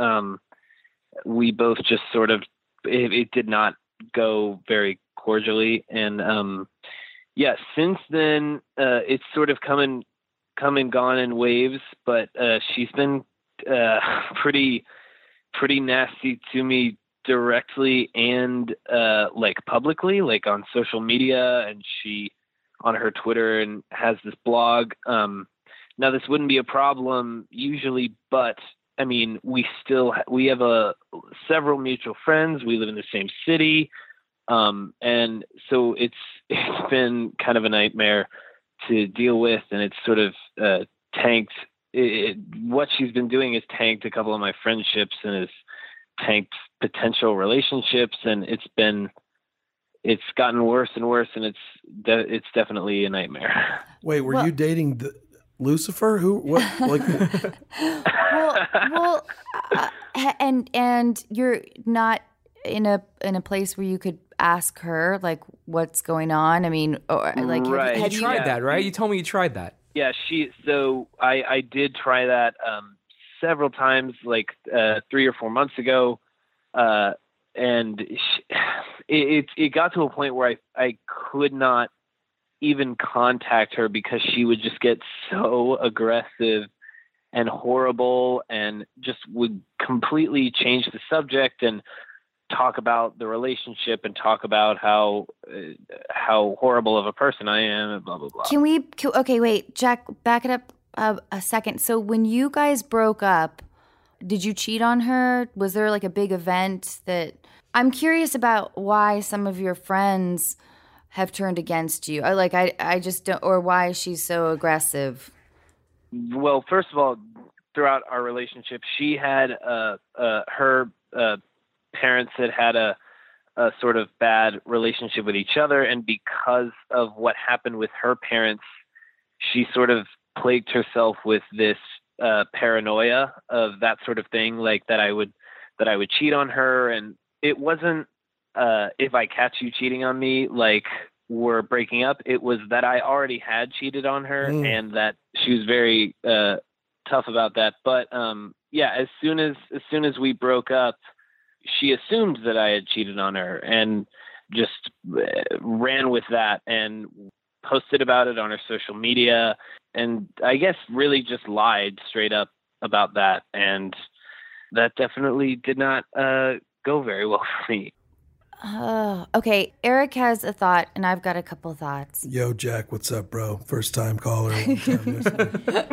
We both just sort of. It did not go very cordially, and yeah. Since then, it's sort of come and gone in waves. But she's been pretty nasty to me directly and like publicly, like on social media, and she. On her Twitter and has this blog. Now this wouldn't be a problem usually, but I mean, we have several mutual friends. We live in the same city. And so it's been kind of a nightmare to deal with. And it's sort of tanked. What she's been doing is tanked a couple of my friendships and has tanked potential relationships. And it's gotten worse and worse, and it's definitely a nightmare. Wait, were you dating Lucifer? Who? What? Like? Well, And you're not in a place where you could ask her like what's going on. I mean, or like Right. have You you tried that, right? You told me you tried that. Yeah, so I did try that several times, like 3 or 4 months ago, and it got to a point where I could not even contact her because she would just get so aggressive and horrible and just would completely change the subject and talk about the relationship and talk about how horrible of a person I am and blah, blah, blah. Okay, wait, Jack, back it up a second. So when you guys broke up, did you cheat on her? Was there like a big event that... I'm curious about why some of your friends have turned against you. I just don't... Or why she's so aggressive. Well, first of all, throughout our relationship, she had her parents had a sort of bad relationship with each other, and because of what happened with her parents, she sort of plagued herself with this paranoia of that sort of thing, like that I would cheat on her. And it wasn't if I catch you cheating on me, like we're breaking up. It was that I already had cheated on her and that she was very tough about that. But yeah, as soon as we broke up, she assumed that I had cheated on her and just ran with that and posted about it on her social media. And I guess really just lied straight up about that. And that definitely did not go very well for me. Okay, Eric has a thought, and I've got a couple thoughts. Yo, Jack, what's up, bro? First time caller. Long time listener.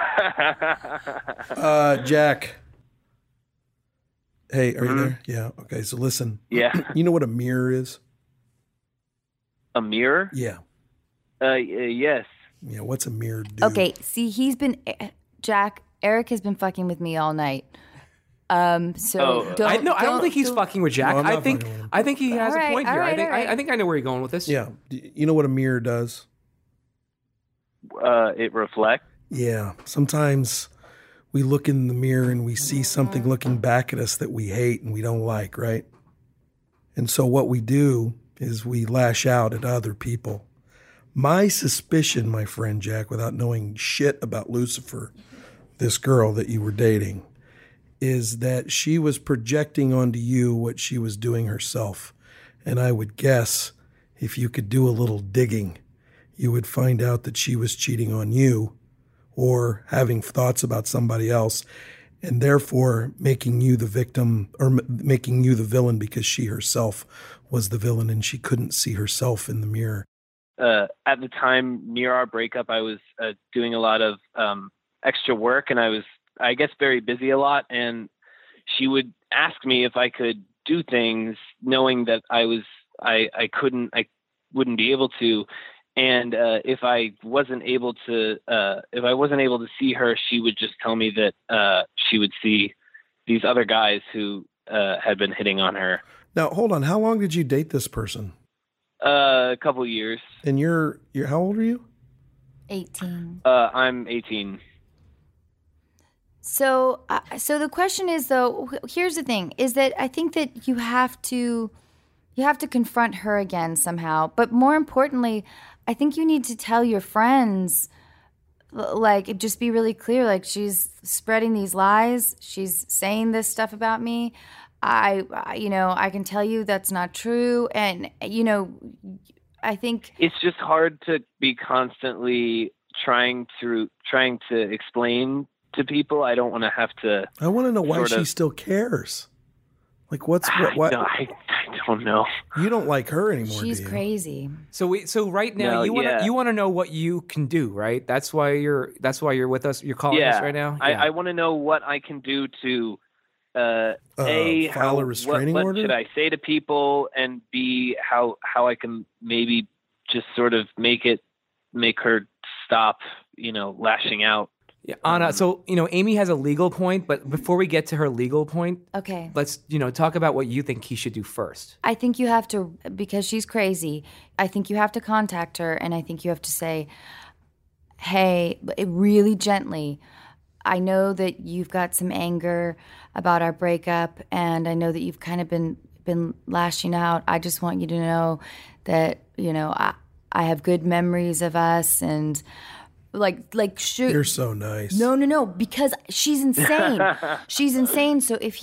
Jack. Hey, are you there? Yeah. Okay. So listen. Yeah. You know what a mirror is? A mirror? Yeah. Yes. Yeah. What's a mirror do? Okay. See, Jack. Eric has been fucking with me all night. I don't think he's fucking with Jack. No, I think he has a point here. I think I know where you're going with this. Yeah. You know what a mirror does? It reflects. Yeah. Sometimes we look in the mirror and we see something looking back at us that we hate and we don't like, right? And so what we do is we lash out at other people. My suspicion, my friend Jack, without knowing shit about Lucifer, this girl that you were dating, is that she was projecting onto you what she was doing herself. And I would guess if you could do a little digging, you would find out that she was cheating on you or having thoughts about somebody else, and therefore making you the victim or making you the villain because she herself was the villain and she couldn't see herself in the mirror. At the time near our breakup, I was doing a lot of extra work, and I was, I guess, very busy a lot. And she would ask me if I could do things, knowing that I wouldn't be able to. And if I wasn't able to see her, she would just tell me that she would see these other guys who had been hitting on her. Now, hold on. How long did you date this person? A couple of years. And you're how old are you? 18. I'm 18. So the question is, though, here's the thing: is that I think that you have to confront her again somehow. But more importantly, I think you need to tell your friends, like, just be really clear. Like, she's spreading these lies. She's saying this stuff about me. I can tell you that's not true. And, I think it's just hard to be constantly trying to explain to people. I don't want to have to. I want to know why she still cares. Like, what? I don't know. You don't like her anymore. She's do you? crazy. So right now you want to know what you can do, right? That's why you're with us. You're calling us right now. Yeah. I want to know what I can do to file a restraining what order. Should I say to people, and B, how I can maybe just sort of make her stop, lashing out. Yeah, Anna. So Amy has a legal point, but before we get to her legal point, okay, let's talk about what you think he should do first. I think you have to, because she's crazy. I think you have to contact her, and I think you have to say, "Hey," really gently, I know that you've got some anger about our breakup, and I know that you've kind of been lashing out. I just want you to know that, I have good memories of us, and You're so nice. No, because she's insane. She's insane. So if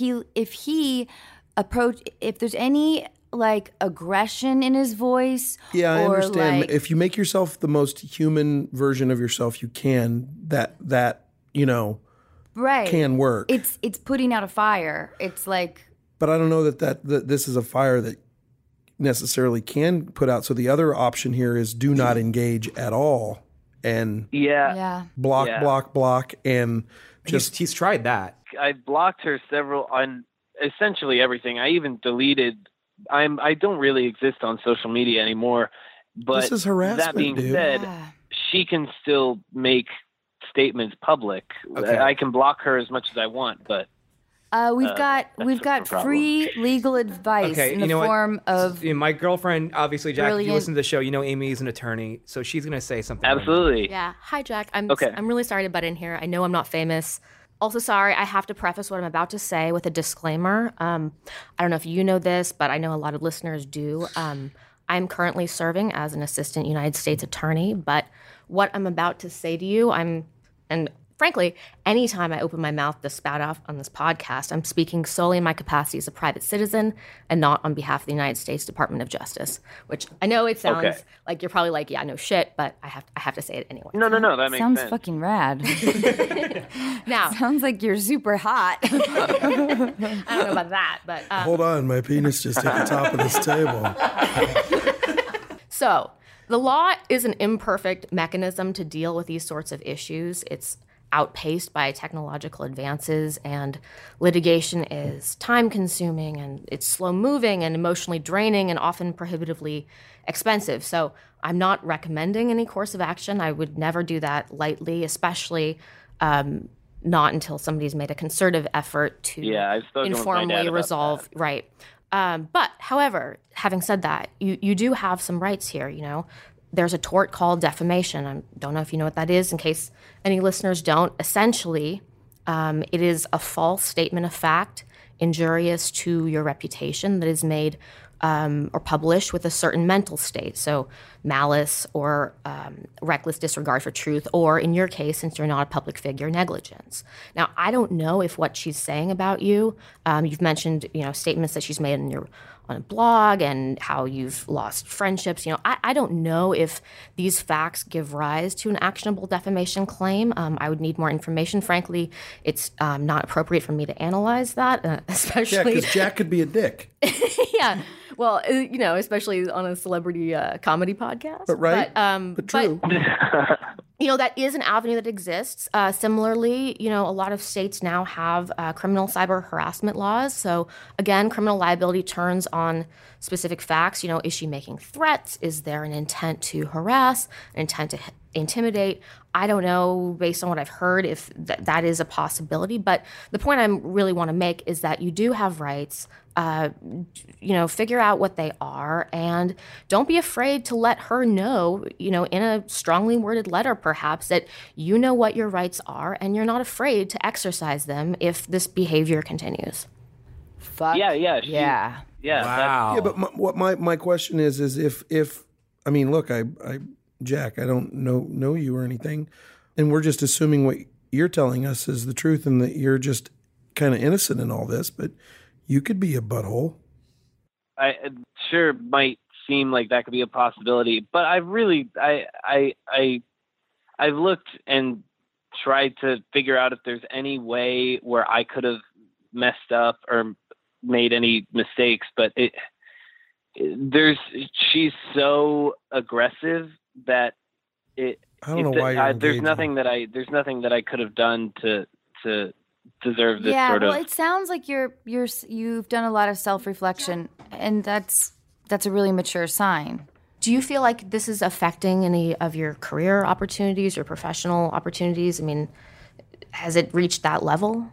there's any aggression in his voice, I or understand. If you make yourself the most human version of yourself you can, that right, can work. It's putting out a fire. It's like, but I don't know that this is a fire that necessarily can put out. So the other option here is do not engage at all, and block, and just he's tried that. I blocked her on essentially everything. I even deleted. I don't really exist on social media anymore. But this is harassment, that being dude. said, she can still make statements public. Okay. I can block her as much as I want, but we've got free legal advice in the form of my girlfriend. Obviously, Jack, if you brilliant- listen to the show, Amy is an attorney, so she's going to say something. absolutely. Yeah. Hi, Jack. I'm really sorry to butt in here. I know I'm not famous. Also, sorry, I have to preface what I'm about to say with a disclaimer. I don't know if you know this, but I know a lot of listeners do. I'm currently serving as an assistant United States attorney, but what I'm about to say to you, and frankly, anytime I open my mouth to spout off on this podcast, I'm speaking solely in my capacity as a private citizen and not on behalf of the United States Department of Justice, which I know it sounds like you're probably like, yeah, no shit, but I have to say it anyway. No, that makes sounds sense. fucking rad. Now, Sounds like you're super hot. I don't know about that, but hold on, my penis just hit the top of this table. So the law is an imperfect mechanism to deal with these sorts of issues. It's outpaced by technological advances, and litigation is time-consuming, and it's slow-moving and emotionally draining and often prohibitively expensive. So I'm not recommending any course of action. I would never do that lightly, especially not until somebody's made a concerted effort to I've spoken with my dad informally about resolve. that. Right. But, however, having said that, you do have some rights here, There's a tort called defamation. I don't know if you know what that is, in case any listeners don't. Essentially, it is a false statement of fact injurious to your reputation that is made or published with a certain mental state. So malice or reckless disregard for truth, or in your case, since you're not a public figure, negligence. Now, I don't know if what she's saying about you, you've mentioned, statements that she's made on a blog and how you've lost friendships. I don't know if these facts give rise to an actionable defamation claim. I would need more information. Frankly, it's not appropriate for me to analyze that, especially... Yeah, because Jack could be a dick. Yeah. Well, especially on a celebrity comedy podcast. But right. But true. That is an avenue that exists. Similarly, a lot of states now have criminal cyber harassment laws. So again, criminal liability turns on specific facts. Is she making threats? Is there an intent to harass, an intent to intimidate? I don't know, based on what I've heard, if that is a possibility. But the point I really want to make is that you do have rights. Figure out what they are, and don't be afraid to let her know, in a strongly worded letter perhaps, that you know what your rights are and you're not afraid to exercise them if this behavior continues. Fuck. Yeah. Yeah. Wow. Yeah, but what my question is if I mean, look, Jack, I don't know you or anything, and we're just assuming what you're telling us is the truth and that you're just kind of innocent in all this, but you could be a butthole. I sure might seem like that could be a possibility, but I've looked and tried to figure out if there's any way where I could have messed up or made any mistakes, but she's so aggressive that I don't know why you're there's nothing that I could have done to deserve this sort of. Well, it sounds like you've done a lot of self-reflection, and that's a really mature sign. Do you feel like this is affecting any of your career opportunities or professional opportunities? I mean, has it reached that level?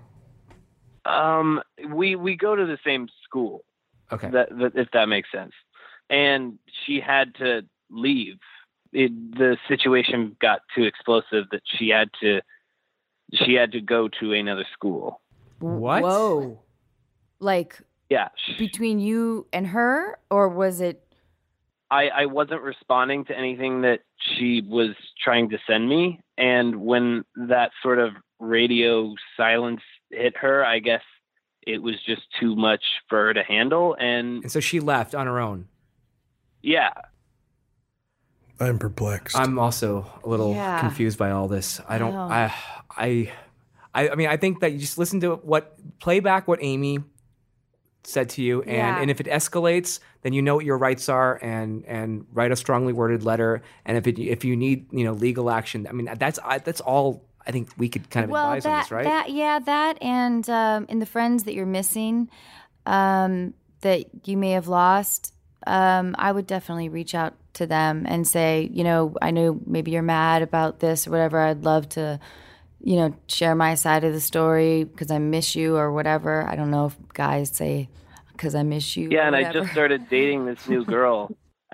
We go to the same school. Okay. That if that makes sense. And she had to leave. The situation got too explosive that she had to she had to go to another school. What? Whoa. Like Yeah. between you and her, or was it? I wasn't responding to anything that she was trying to send me. And when that sort of radio silence hit her, I guess it was just too much for her to handle. And so she left on her own. Yeah. I'm perplexed. I'm also a little Yeah. confused by all this. I don't. Oh. I mean, I think that you just listen to play back what Amy said to you, and if it escalates, then you know what your rights are, and write a strongly worded letter. And if you need legal action, I mean that's all I think we could kind of advise on this, right? That and the friends that you're missing, that you may have lost, I would definitely reach out to them and say, I know maybe you're mad about this or whatever. I'd love to, share my side of the story because I miss you or whatever. I don't know if guys say because I miss you. Yeah, and whatever. I just started dating this new girl.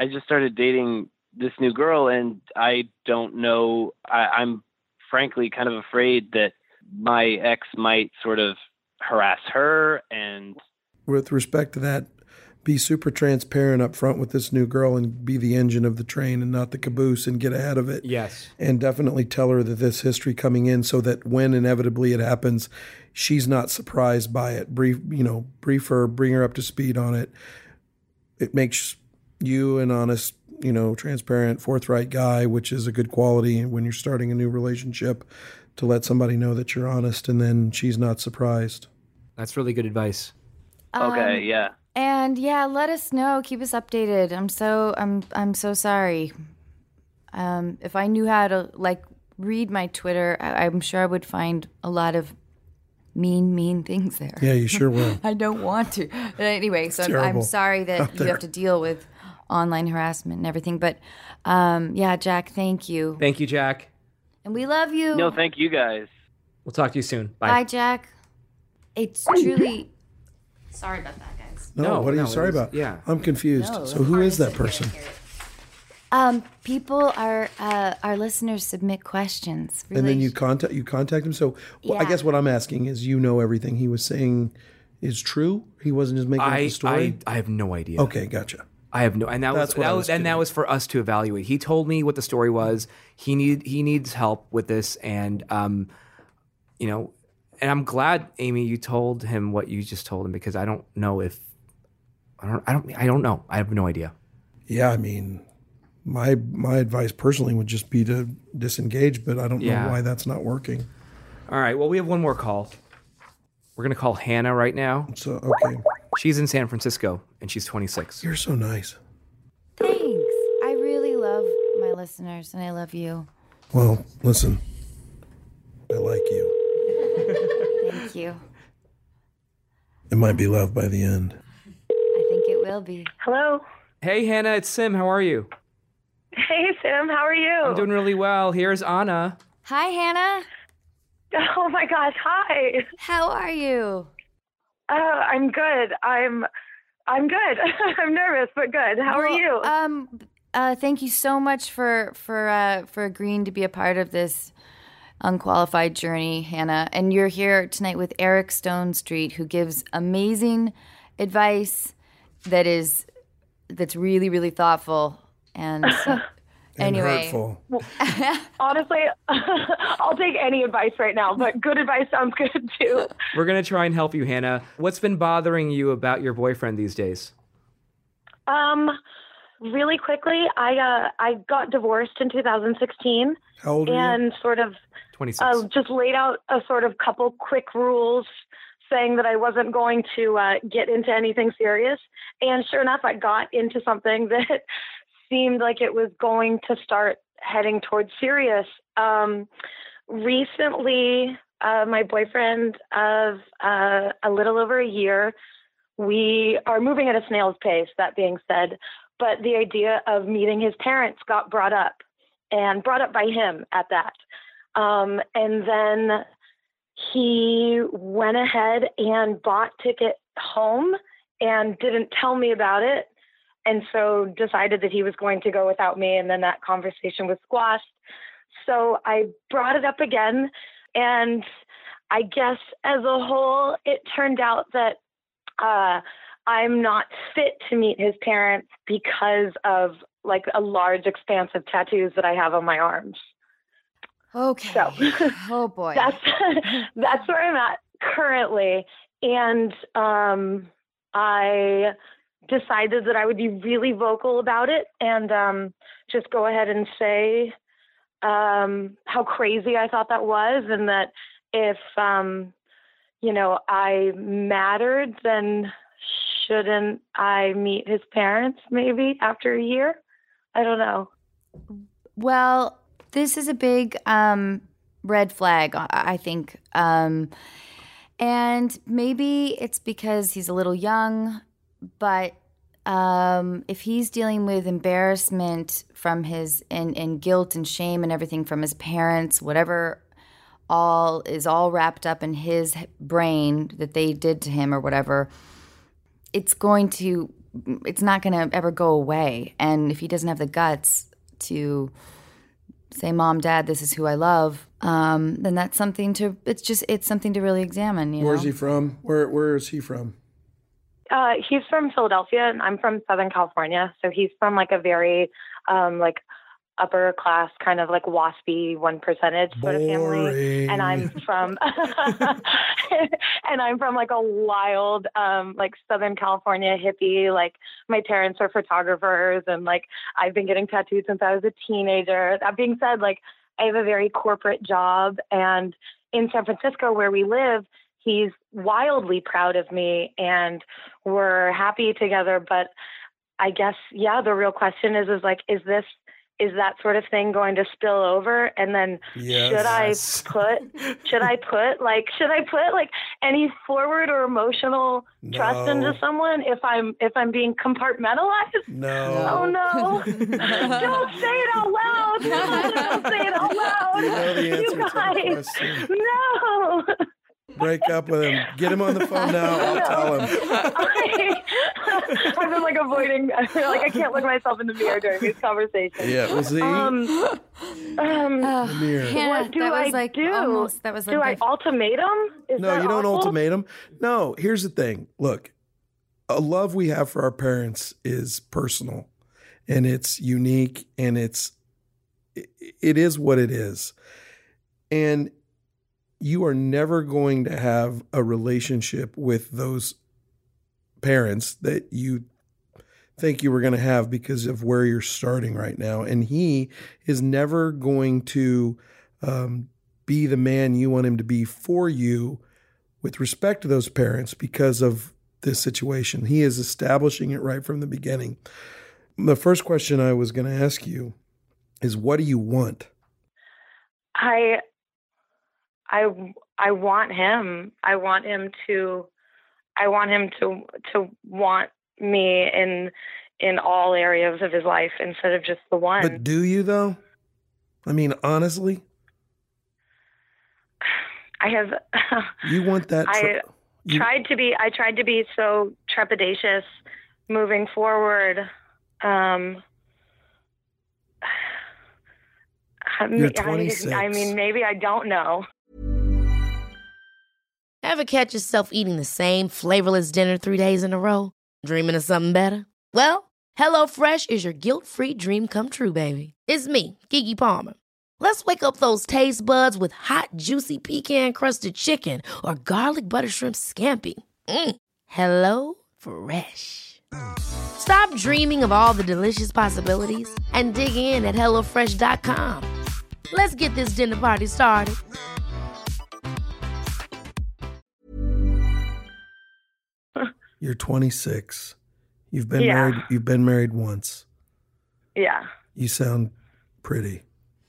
And I don't know. I'm frankly kind of afraid that my ex might sort of harass her. And with respect to that, be super transparent up front with this new girl and be the engine of the train and not the caboose and get ahead of it. Yes. And definitely tell her that this history coming in so that when inevitably it happens, she's not surprised by it. Brief her, bring her up to speed on it. It makes you an honest, transparent, forthright guy, which is a good quality when you're starting a new relationship, to let somebody know that you're honest and then she's not surprised. That's really good advice. Okay, yeah. And let us know. Keep us updated. I'm so sorry. If I knew how to read my Twitter, I'm sure I would find a lot of mean things there. Yeah, you sure will. I don't want to. But anyway, so I'm sorry that you have to deal with online harassment and everything. But Jack, thank you. Thank you, Jack. And we love you. No, thank you guys. We'll talk to you soon. Bye. Bye, Jack. It's truly. Sorry about that, guys. No, what are you sorry about? Yeah. I'm confused. No, so who is that person? People our listeners submit questions. And then you contact him. So I guess what I'm asking is, everything he was saying is true? He wasn't just making up a story? I have no idea. Okay, gotcha. I have no, and that was for us to evaluate. He told me what the story was. He needs help with this, and and I'm glad, Amy, you told him what you just told him, because I don't know. I have no idea. Yeah, I mean, my advice personally would just be to disengage, but I don't know why that's not working. All right, well, we have one more call. We're going to call Hannah right now. So, okay. She's in San Francisco, and she's 26. You're so nice. Thanks. I really love my listeners, and I love you. Well, listen, I like you. Thank you. It might be love by the end. I think it will be. Hello. Hey, Hannah, it's Sim. How are you? Hey, Sim. How are you? I'm doing really well. Here's Anna. Hi, Hannah. Oh, my gosh. Hi. How are you? I'm good. I'm good. I'm nervous, but good. How are you? Thank you so much for agreeing to be a part of this unqualified journey, Hannah. And you're here tonight with Eric Stone Street, who gives amazing advice that's really, really thoughtful and anyway. Hurtful. Honestly, I'll take any advice right now, but good advice sounds good too. We're going to try and help you, Hannah. What's been bothering you about your boyfriend these days? Really quickly, I got divorced in 2016. How old are you? And sort of 26. Just laid out a sort of couple quick rules saying that I wasn't going to get into anything serious. And sure enough, I got into something that seemed like it was going to start heading towards serious. Recently, my boyfriend of a little over a year, we are moving at a snail's pace, that being said, but the idea of meeting his parents got brought up by him at that. And then he went ahead and bought ticket home and didn't tell me about it. And so decided that he was going to go without me. And then that conversation was squashed. So I brought it up again And I guess as a whole, it turned out that I'm not fit to meet his parents because of like a large expanse of tattoos that I have on my arms. Okay. So oh boy. That's where I'm at currently. And I decided that I would be really vocal about it and just go ahead and say how crazy I thought that was, and that if I mattered, then shouldn't I meet his parents maybe after a year? I don't know. Well, this is a big red flag, I think. And maybe it's because he's a little young, but if he's dealing with embarrassment from his and guilt and shame and everything from his parents, whatever is all wrapped up in his brain that they did to him or whatever, it's not going to ever go away. And if he doesn't have the guts to say, Mom, Dad, this is who I love, then that's something it's something to really examine. Where's he from? Where is he from? He's from Philadelphia, and I'm from Southern California. So he's from like a very upper class, kind of like waspy 1% sort of family. And I'm from like a wild like Southern California hippie. Like my parents are photographers, and like I've been getting tattooed since I was a teenager. That being said, like I have a very corporate job, and in San Francisco where we live, he's wildly proud of me and we're happy together. But I guess, the real question is is that sort of thing going to spill over? And then should I put like any forward or emotional trust into someone if I'm being compartmentalized? No. Oh no. Don't say it out loud. Don't say it out loud. You know the answer to the question. No. Break up with him. Get him on the phone now. I'll tell him. I've been like avoiding, like I can't look myself in the mirror during these conversations. Yeah, was he? The mirror. Hannah, What do I do? Do I ultimatum? No, you don't ultimatum. No, here's the thing. Look, a love we have for our parents is personal, and it's unique, and it is what it is. And you are never going to have a relationship with those parents that you think you were going to have because of where you're starting right now. And he is never going to be the man you want him to be for you with respect to those parents because of this situation. He is establishing it right from the beginning. The first question I was going to ask you is, what do you want? I want him. I want him to want me in all areas of his life instead of just the one. But do you though? I mean, honestly, I have. You want that? I tried to be so trepidatious moving forward. You're 26. I mean, maybe I don't know. Ever catch yourself eating the same flavorless dinner 3 days in a row? Dreaming of something better? Well, HelloFresh is your guilt-free dream come true, baby. It's me, Keke Palmer. Let's wake up those taste buds with hot, juicy pecan-crusted chicken or garlic butter shrimp scampi. Hello Fresh. Stop dreaming of all the delicious possibilities and dig in at HelloFresh.com. Let's get this dinner party started. You're 26. You've been married. You've been married once. Yeah. You sound pretty.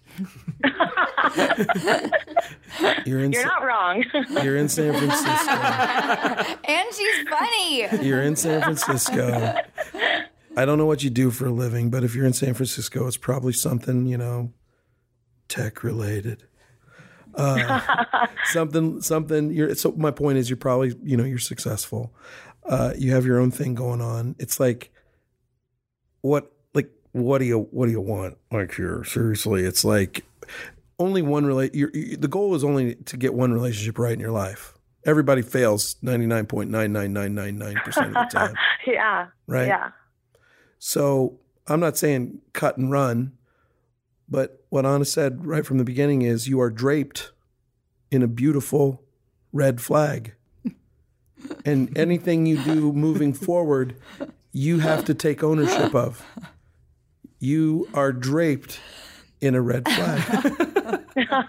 You're not wrong. You're in San Francisco. And she's funny. You're in San Francisco. I don't know what you do for a living, but if you're in San Francisco, it's probably something, tech related. Something. So my point is, you're probably, you're successful. You have your own thing going on. It's like, what do you want? Like, here, seriously, it's like, only one the goal is only to get one relationship right in your life. Everybody fails 99.99999% of the time. Yeah. Right? Yeah. So I'm not saying cut and run, but what Anna said right from the beginning is you are draped in a beautiful red flag. And anything you do moving forward, you have to take ownership of. You are draped in a red flag.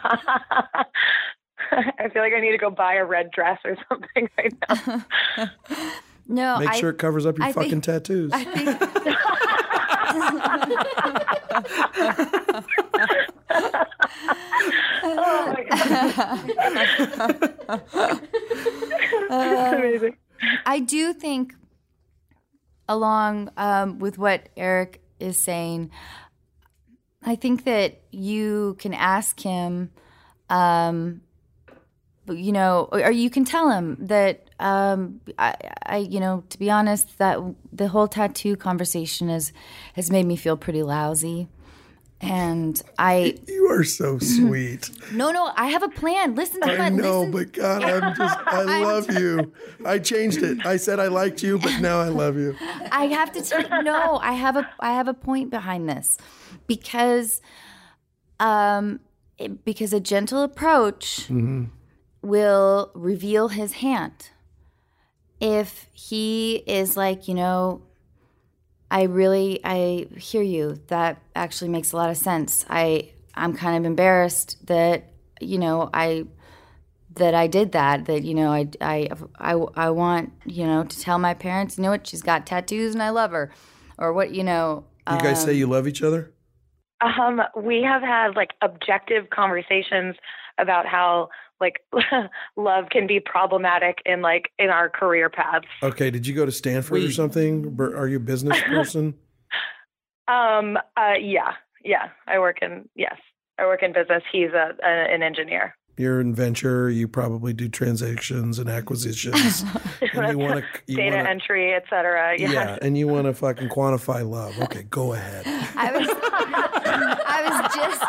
I feel like I need to go buy a red dress or something right now. No, Make sure it covers up your fucking tattoos. I think. Oh my God. That's amazing. I do think, along with what Eric is saying, I think that you can ask him, you know, or you can tell him that, you know, to be honest, that the whole tattoo conversation has made me feel pretty lousy. And You are so sweet. No, I have a plan. Listen to I know, but God, I love you. I changed it. I said I liked you, but now I love you. I have to tell you, no, I have a point behind this because a gentle approach will reveal his hand. If he is like, you know, I hear you. That actually makes a lot of sense. I'm kind of embarrassed that, you know, I did that. That, you know, I want, you know, to tell my parents, you know what, she's got tattoos and I love her, or what, you know. You guys say you love each other? We have had like objective conversations about how like love can be problematic in our career paths. Okay. Did you go to Stanford or something? Are you a business person? Yeah. I work in business. He's an engineer. You're in venture. You probably do transactions and acquisitions. And you data entry, et cetera. Yeah. And you want to fucking quantify love. Okay, go ahead. I was just.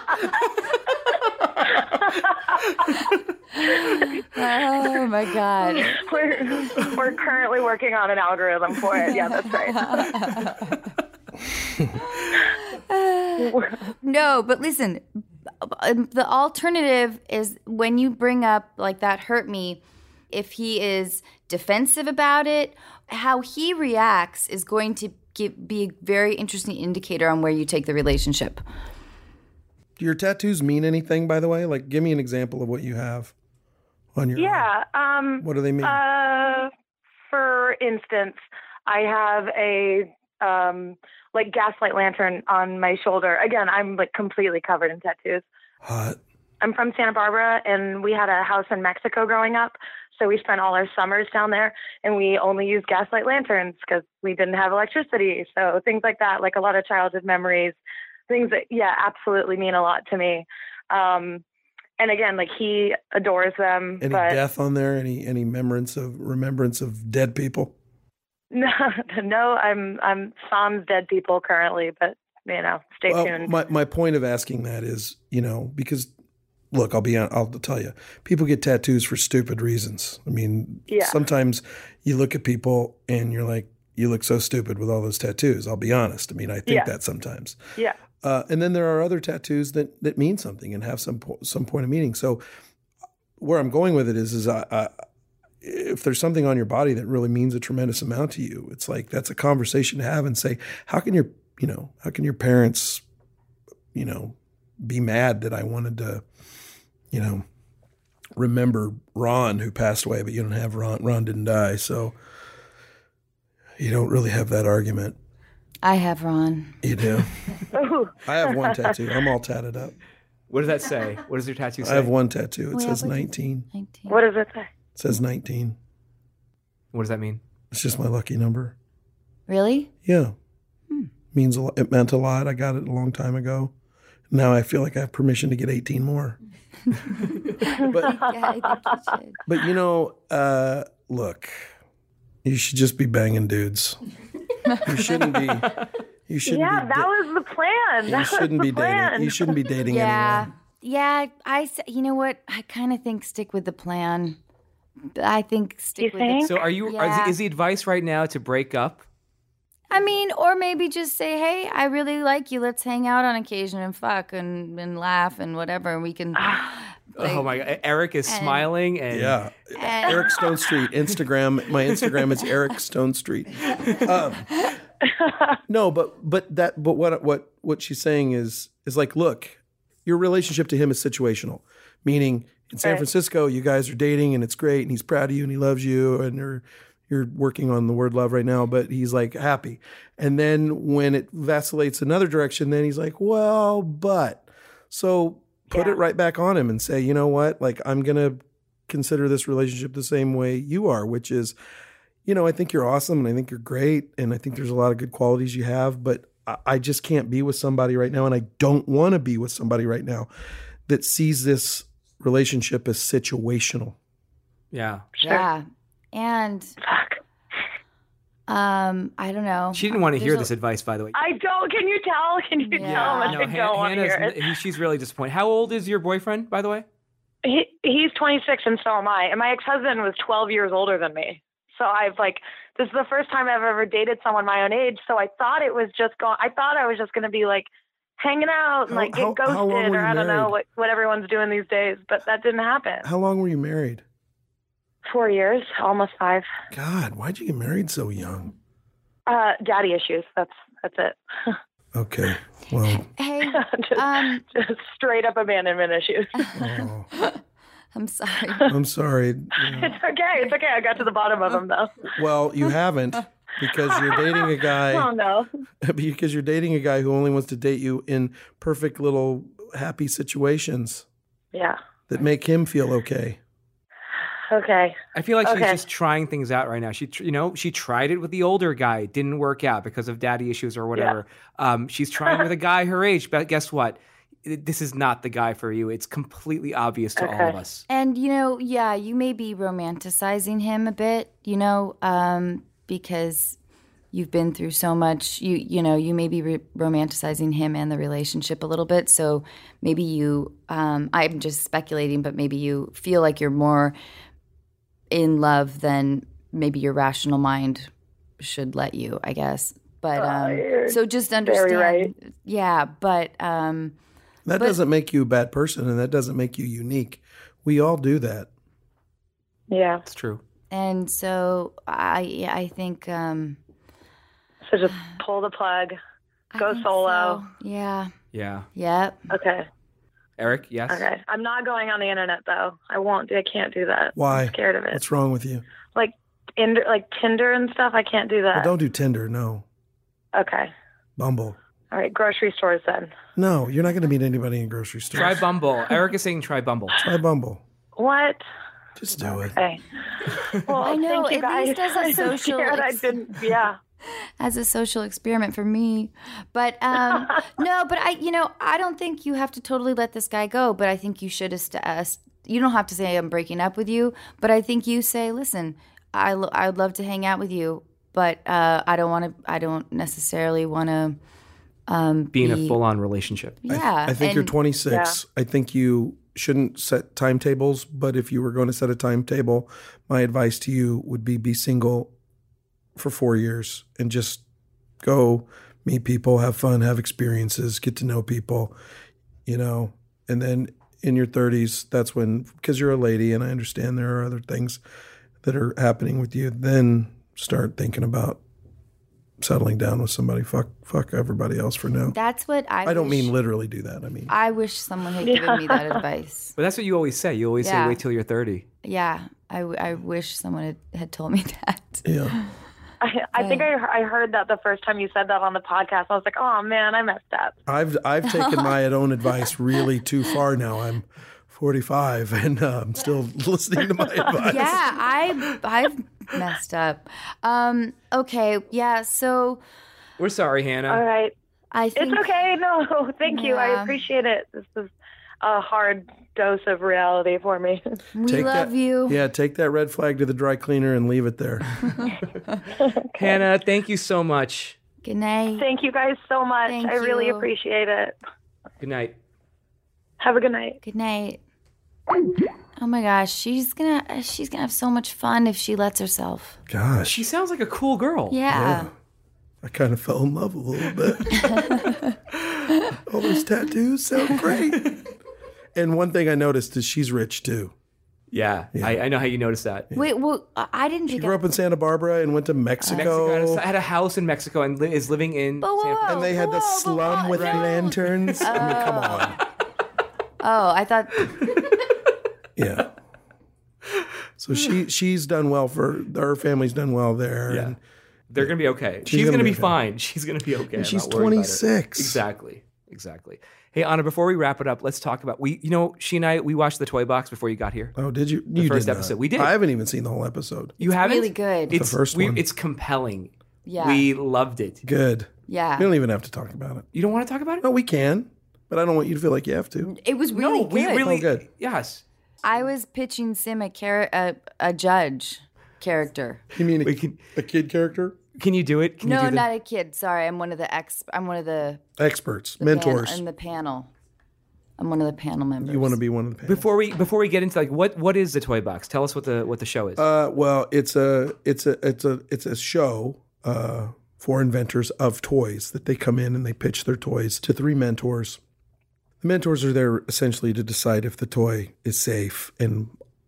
Oh my God. We're currently working on an algorithm for it. Yeah, that's right. No, but listen, the alternative is when you bring up like that hurt me, if he is defensive about it, how he reacts is going to be a very interesting indicator on where you take the relationship. Do your tattoos mean anything, by the way? Like, give me an example of what you have on your arm. What do they mean? For instance, I have a like gaslight lantern on my shoulder. Again, I'm like completely covered in tattoos. Hot. I'm from Santa Barbara, and we had a house in Mexico growing up. So we spent all our summers down there, and we only used gaslight lanterns because we didn't have electricity. So things like that, like a lot of childhood memories, things that, yeah, absolutely mean a lot to me. And again, like he adores them. Any death on there? Any remembrance of dead people? No, I'm sans dead people currently, but you know, stay tuned. My point of asking that is, you know, because look, I'll tell you, people get tattoos for stupid reasons. I mean, sometimes you look at people and you're like, you look so stupid with all those tattoos. I'll be honest. I mean, I think that sometimes. Yeah. And then there are other tattoos that mean something and have some point of meaning. So where I'm going with it is if there's something on your body that really means a tremendous amount to you, it's like that's a conversation to have and say, how can your parents, you know, be mad that I wanted to, you know, remember Ron who passed away, but you don't have Ron. Ron didn't die, so you don't really have that argument. I have Ron. You do? I have one tattoo. I'm all tatted up. What does that say? What does your tattoo say? I have one tattoo. It says 19. 19. What does it say? It says 19. What does that mean? It's just my lucky number. Really? Yeah. Means a lot. It meant a lot. I got it a long time ago. Now I feel like I have permission to get 18 more. But you know, look, you should just be banging dudes. You shouldn't be. You shouldn't. Yeah, that was the plan. You shouldn't be dating. You shouldn't be dating anyone. Yeah, you know what? I kind of think stick with the plan. I think stick with it. So is the advice right now to break up? I mean, or maybe just say, hey, I really like you. Let's hang out on occasion and fuck and laugh and whatever. And we can. Oh my God. Eric is smiling. And yeah. Eric Stone Street. Instagram. My Instagram is Eric Stone Street. No, but what she's saying is like, look, your relationship to him is situational. Meaning in San Francisco, you guys are dating and it's great and he's proud of you and he loves you and you're working on the word love right now, but he's like happy. And then when it vacillates another direction, then he's like, well, but. So put it right back on him and say, you know what? Like, I'm going to consider this relationship the same way you are, which is, you know, I think you're awesome and I think you're great. And I think there's a lot of good qualities you have, but I just can't be with somebody right now. And I don't want to be with somebody right now that sees this relationship as situational. Yeah. Sure. Yeah. And I don't know. She didn't want to hear this advice, by the way. I don't. Can you tell? Can you tell him I don't want to hear it? She's really disappointed. How old is your boyfriend, by the way? He's 26 and so am I. And my ex-husband was 12 years older than me. So this is the first time I've ever dated someone my own age. So I thought it was I thought I was just going to be like hanging out and like get ghosted or I don't know what everyone's doing these days. But that didn't happen. How long were you married? 4 years, almost 5. God, why'd you get married so young? Daddy issues. That's it. Okay. Well. Hey, just straight up abandonment issues. Oh. I'm sorry. I'm sorry. It's okay. It's okay. I got to the bottom of them though. Well, you haven't because you're dating a guy. Oh no. Because you're dating a guy who only wants to date you in perfect little happy situations. Yeah. That make him feel okay. Okay. I feel like she's just trying things out right now. She tried it with the older guy. It didn't work out because of daddy issues or whatever. Yeah. She's trying with a guy her age, but guess what? This is not the guy for you. It's completely obvious to all of us. And, you may be romanticizing him a bit, because you've been through so much. You may be romanticizing him and the relationship a little bit. So maybe I'm just speculating, but maybe you feel like you're more in love than maybe your rational mind should let you, I guess. But so just understand. Very right. Yeah, but that doesn't make you a bad person, and that doesn't make you unique. We all do that. Yeah, it's true. And so I think. So just pull the plug, go solo. So. Yeah. Yeah. Yep. Okay. Eric, yes? Okay. I'm not going on the internet, though. I can't do that. Why? I'm scared of it. What's wrong with you? Like Tinder and stuff, I can't do that. Well, don't do Tinder, no. Okay. Bumble. All right, grocery stores then. No, you're not going to meet anybody in grocery stores. Try Bumble. Eric is saying try Bumble. Try Bumble. What? Just do it. Okay. Well, I know, thank you at least guys. as a social... I didn't, yeah. As a social experiment for me. But no, but I don't think you have to totally let this guy go, but I think you should you don't have to say I'm breaking up with you, but I think you say, listen, I'd love to hang out with you, but I don't necessarily want to be in a full-on relationship. Yeah. I think you're 26. Yeah. I think you shouldn't set timetables, but if you were going to set a timetable, my advice to you would be single for 4 years and just go meet people, have fun, have experiences, get to know people, and then in your 30s, that's when, because you're a lady and I understand there are other things that are happening with you, then start thinking about settling down with somebody. Fuck everybody else for now. That's what I don't mean literally do that. I mean, I wish someone had given me that advice. But that's what you always say. You always say, wait till you're 30. Yeah. I wish someone had told me that. Yeah. I think I heard that the first time you said that on the podcast. I was like, oh man, I messed up. I've taken my own advice really too far now. I'm 45 and I'm still listening to my advice. Yeah, I've messed up. Okay, yeah. So we're sorry, Hannah. All right, I think it's okay. No, thank you. I appreciate it. This is a hard dose of reality for me. We love you. Yeah, take that red flag to the dry cleaner and leave it there. Okay. Hannah, thank you so much. Good night. Thank you guys so much. I really appreciate it. Good night. Have a good night. Good night. Oh my gosh, she's gonna have so much fun if she lets herself. Gosh. She sounds like a cool girl. Yeah. I kind of fell in love a little bit. All those tattoos sound great. And one thing I noticed is she's rich too. Yeah. I know how you noticed that. Wait, well, I didn't She think grew up in Santa Barbara and went to Mexico. Had a house in Mexico and is living in San Francisco. And they had the slum with lanterns. I mean, come on. Oh, I thought. Yeah. So she's done well her family's done well there. Yeah. And they're going to be okay. She's going to be fine. She's going to be okay. And she's I'm not worried about it. 26. Exactly. Hey, Anna, before we wrap it up, let's talk about, she and I, we watched the Toy Box before you got here. Oh, did you? The first episode. We did. I haven't even seen the whole episode. You haven't? Really good. It's the first one. It's compelling. Yeah. We loved it. Good. Yeah. We don't even have to talk about it. You don't want to talk about it? No, we can. But I don't want you to feel like you have to. It was really we good. really, good. Yes. I was pitching Sim a judge character. You mean a kid character? Can you do it? No, not a kid. Sorry, I'm one of the experts, mentors. In the panel. I'm one of the panel members. You want to be one of the panel. Before we get into like what is the Toy Box? Tell us what the show is. Well, it's a show for inventors of toys that they come in and they pitch their toys to 3 mentors. The mentors are there essentially to decide if the toy is safe and,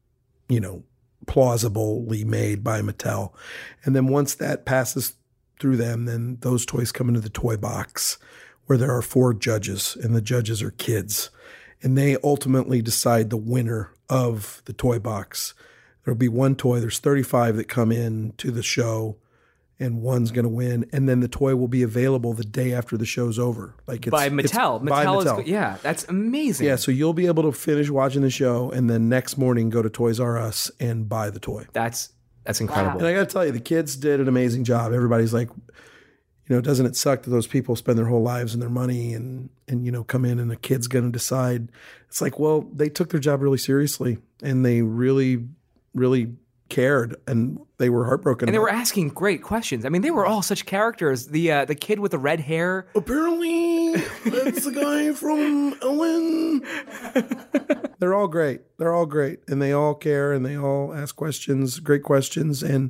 plausibly made by Mattel. And then once that passes through them, then those toys come into the Toy Box where there are 4 judges, and the judges are kids. And they ultimately decide the winner of the Toy Box. There'll be one toy. There's 35 that come in to the show, and one's going to win. And then the toy will be available the day after the show's over. Like by Mattel. Mattel. Yeah, that's amazing. Yeah, so you'll be able to finish watching the show and then next morning go to Toys R Us and buy the toy. That's incredible. And I got to tell you, the kids did an amazing job. Everybody's like, doesn't it suck that those people spend their whole lives and their money and come in and a kid's going to decide? It's like, well, they took their job really seriously and they really, really cared, and they were heartbroken. And they were asking great questions. I mean, they were all such characters. The kid with the red hair. Apparently, that's the guy from Ellen. They're all great. And they all care, and they all ask questions, great questions. And,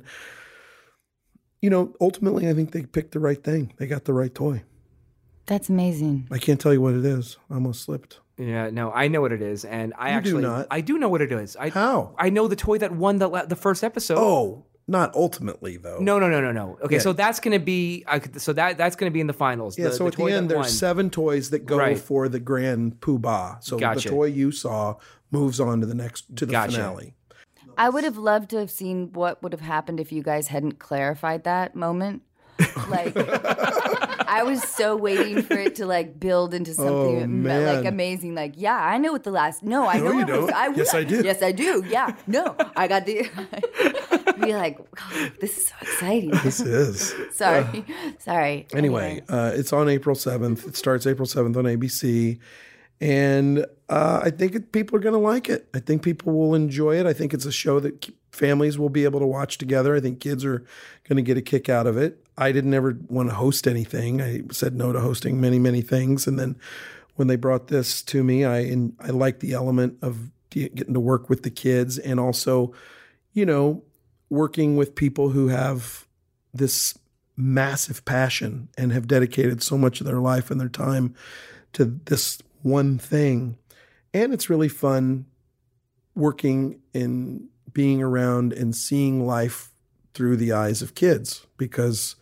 ultimately, I think they picked the right thing. They got the right toy. That's amazing. I can't tell you what it is. I almost slipped. Yeah, no, I know what it is, and I do not. I do know what it is. How? I know the toy that won the first episode. Oh, not ultimately though. No. Okay, Yeah. so that's going to be that's going to be in the finals. Yeah, so at the end there's 7 toys that go for the grand poobah. So Gotcha. the toy you saw moves on to the finale. I would have loved to have seen what would have happened if you guys hadn't clarified that moment. Like, I was so waiting for it to build into something amazing. Like, yeah, I know what the last. No, I know. you don't. Yes, I do. Yes, I do. Yeah, no, I got the. Be like, oh, this is so exciting. This is. Sorry. Anyway, it's on April 7th. It starts April 7th on ABC. And I think people are going to like it. I think people will enjoy it. I think it's a show that families will be able to watch together. I think kids are going to get a kick out of it. I didn't ever want to host anything. I said no to hosting many, many things. And then when they brought this to me, I liked the element of getting to work with the kids and also, working with people who have this massive passion and have dedicated so much of their life and their time to this one thing. And it's really fun working and being around and seeing life through the eyes of kids, because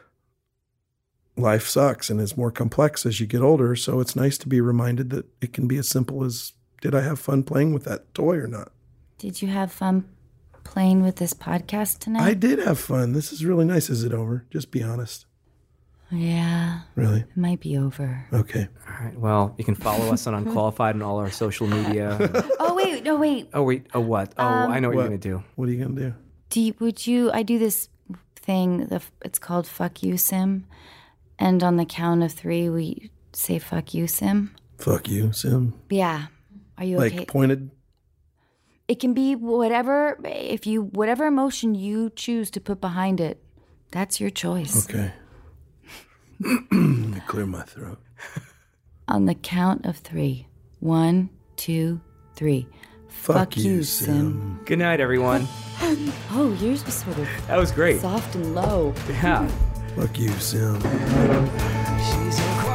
life sucks and is more complex as you get older. So it's nice to be reminded that it can be as simple as, did I have fun playing with that toy or not? Did you have fun playing with this podcast tonight? I did have fun. This is really nice. Is it over? Just be honest. Yeah. Really? It might be over. Okay. All right. Well, you can follow us on Unqualified and all our social media. Oh, wait. No, wait. Oh, wait. Oh, what? Oh, I know what you're going to do. What are you going to do? I do this thing, it's called Fuck You, Sim. And on the count of 3, we say fuck you, Sim. Fuck you, Sim. Yeah. Are you okay? Like pointed? It can be whatever emotion you choose to put behind it. That's your choice. Okay. Let me clear my throat. On the count of 3. 1, 2, 3. Fuck you, Sim. Good night, everyone. Oh, yours was sort of That was great. soft and low. Yeah. Fuck you, Sim. She's a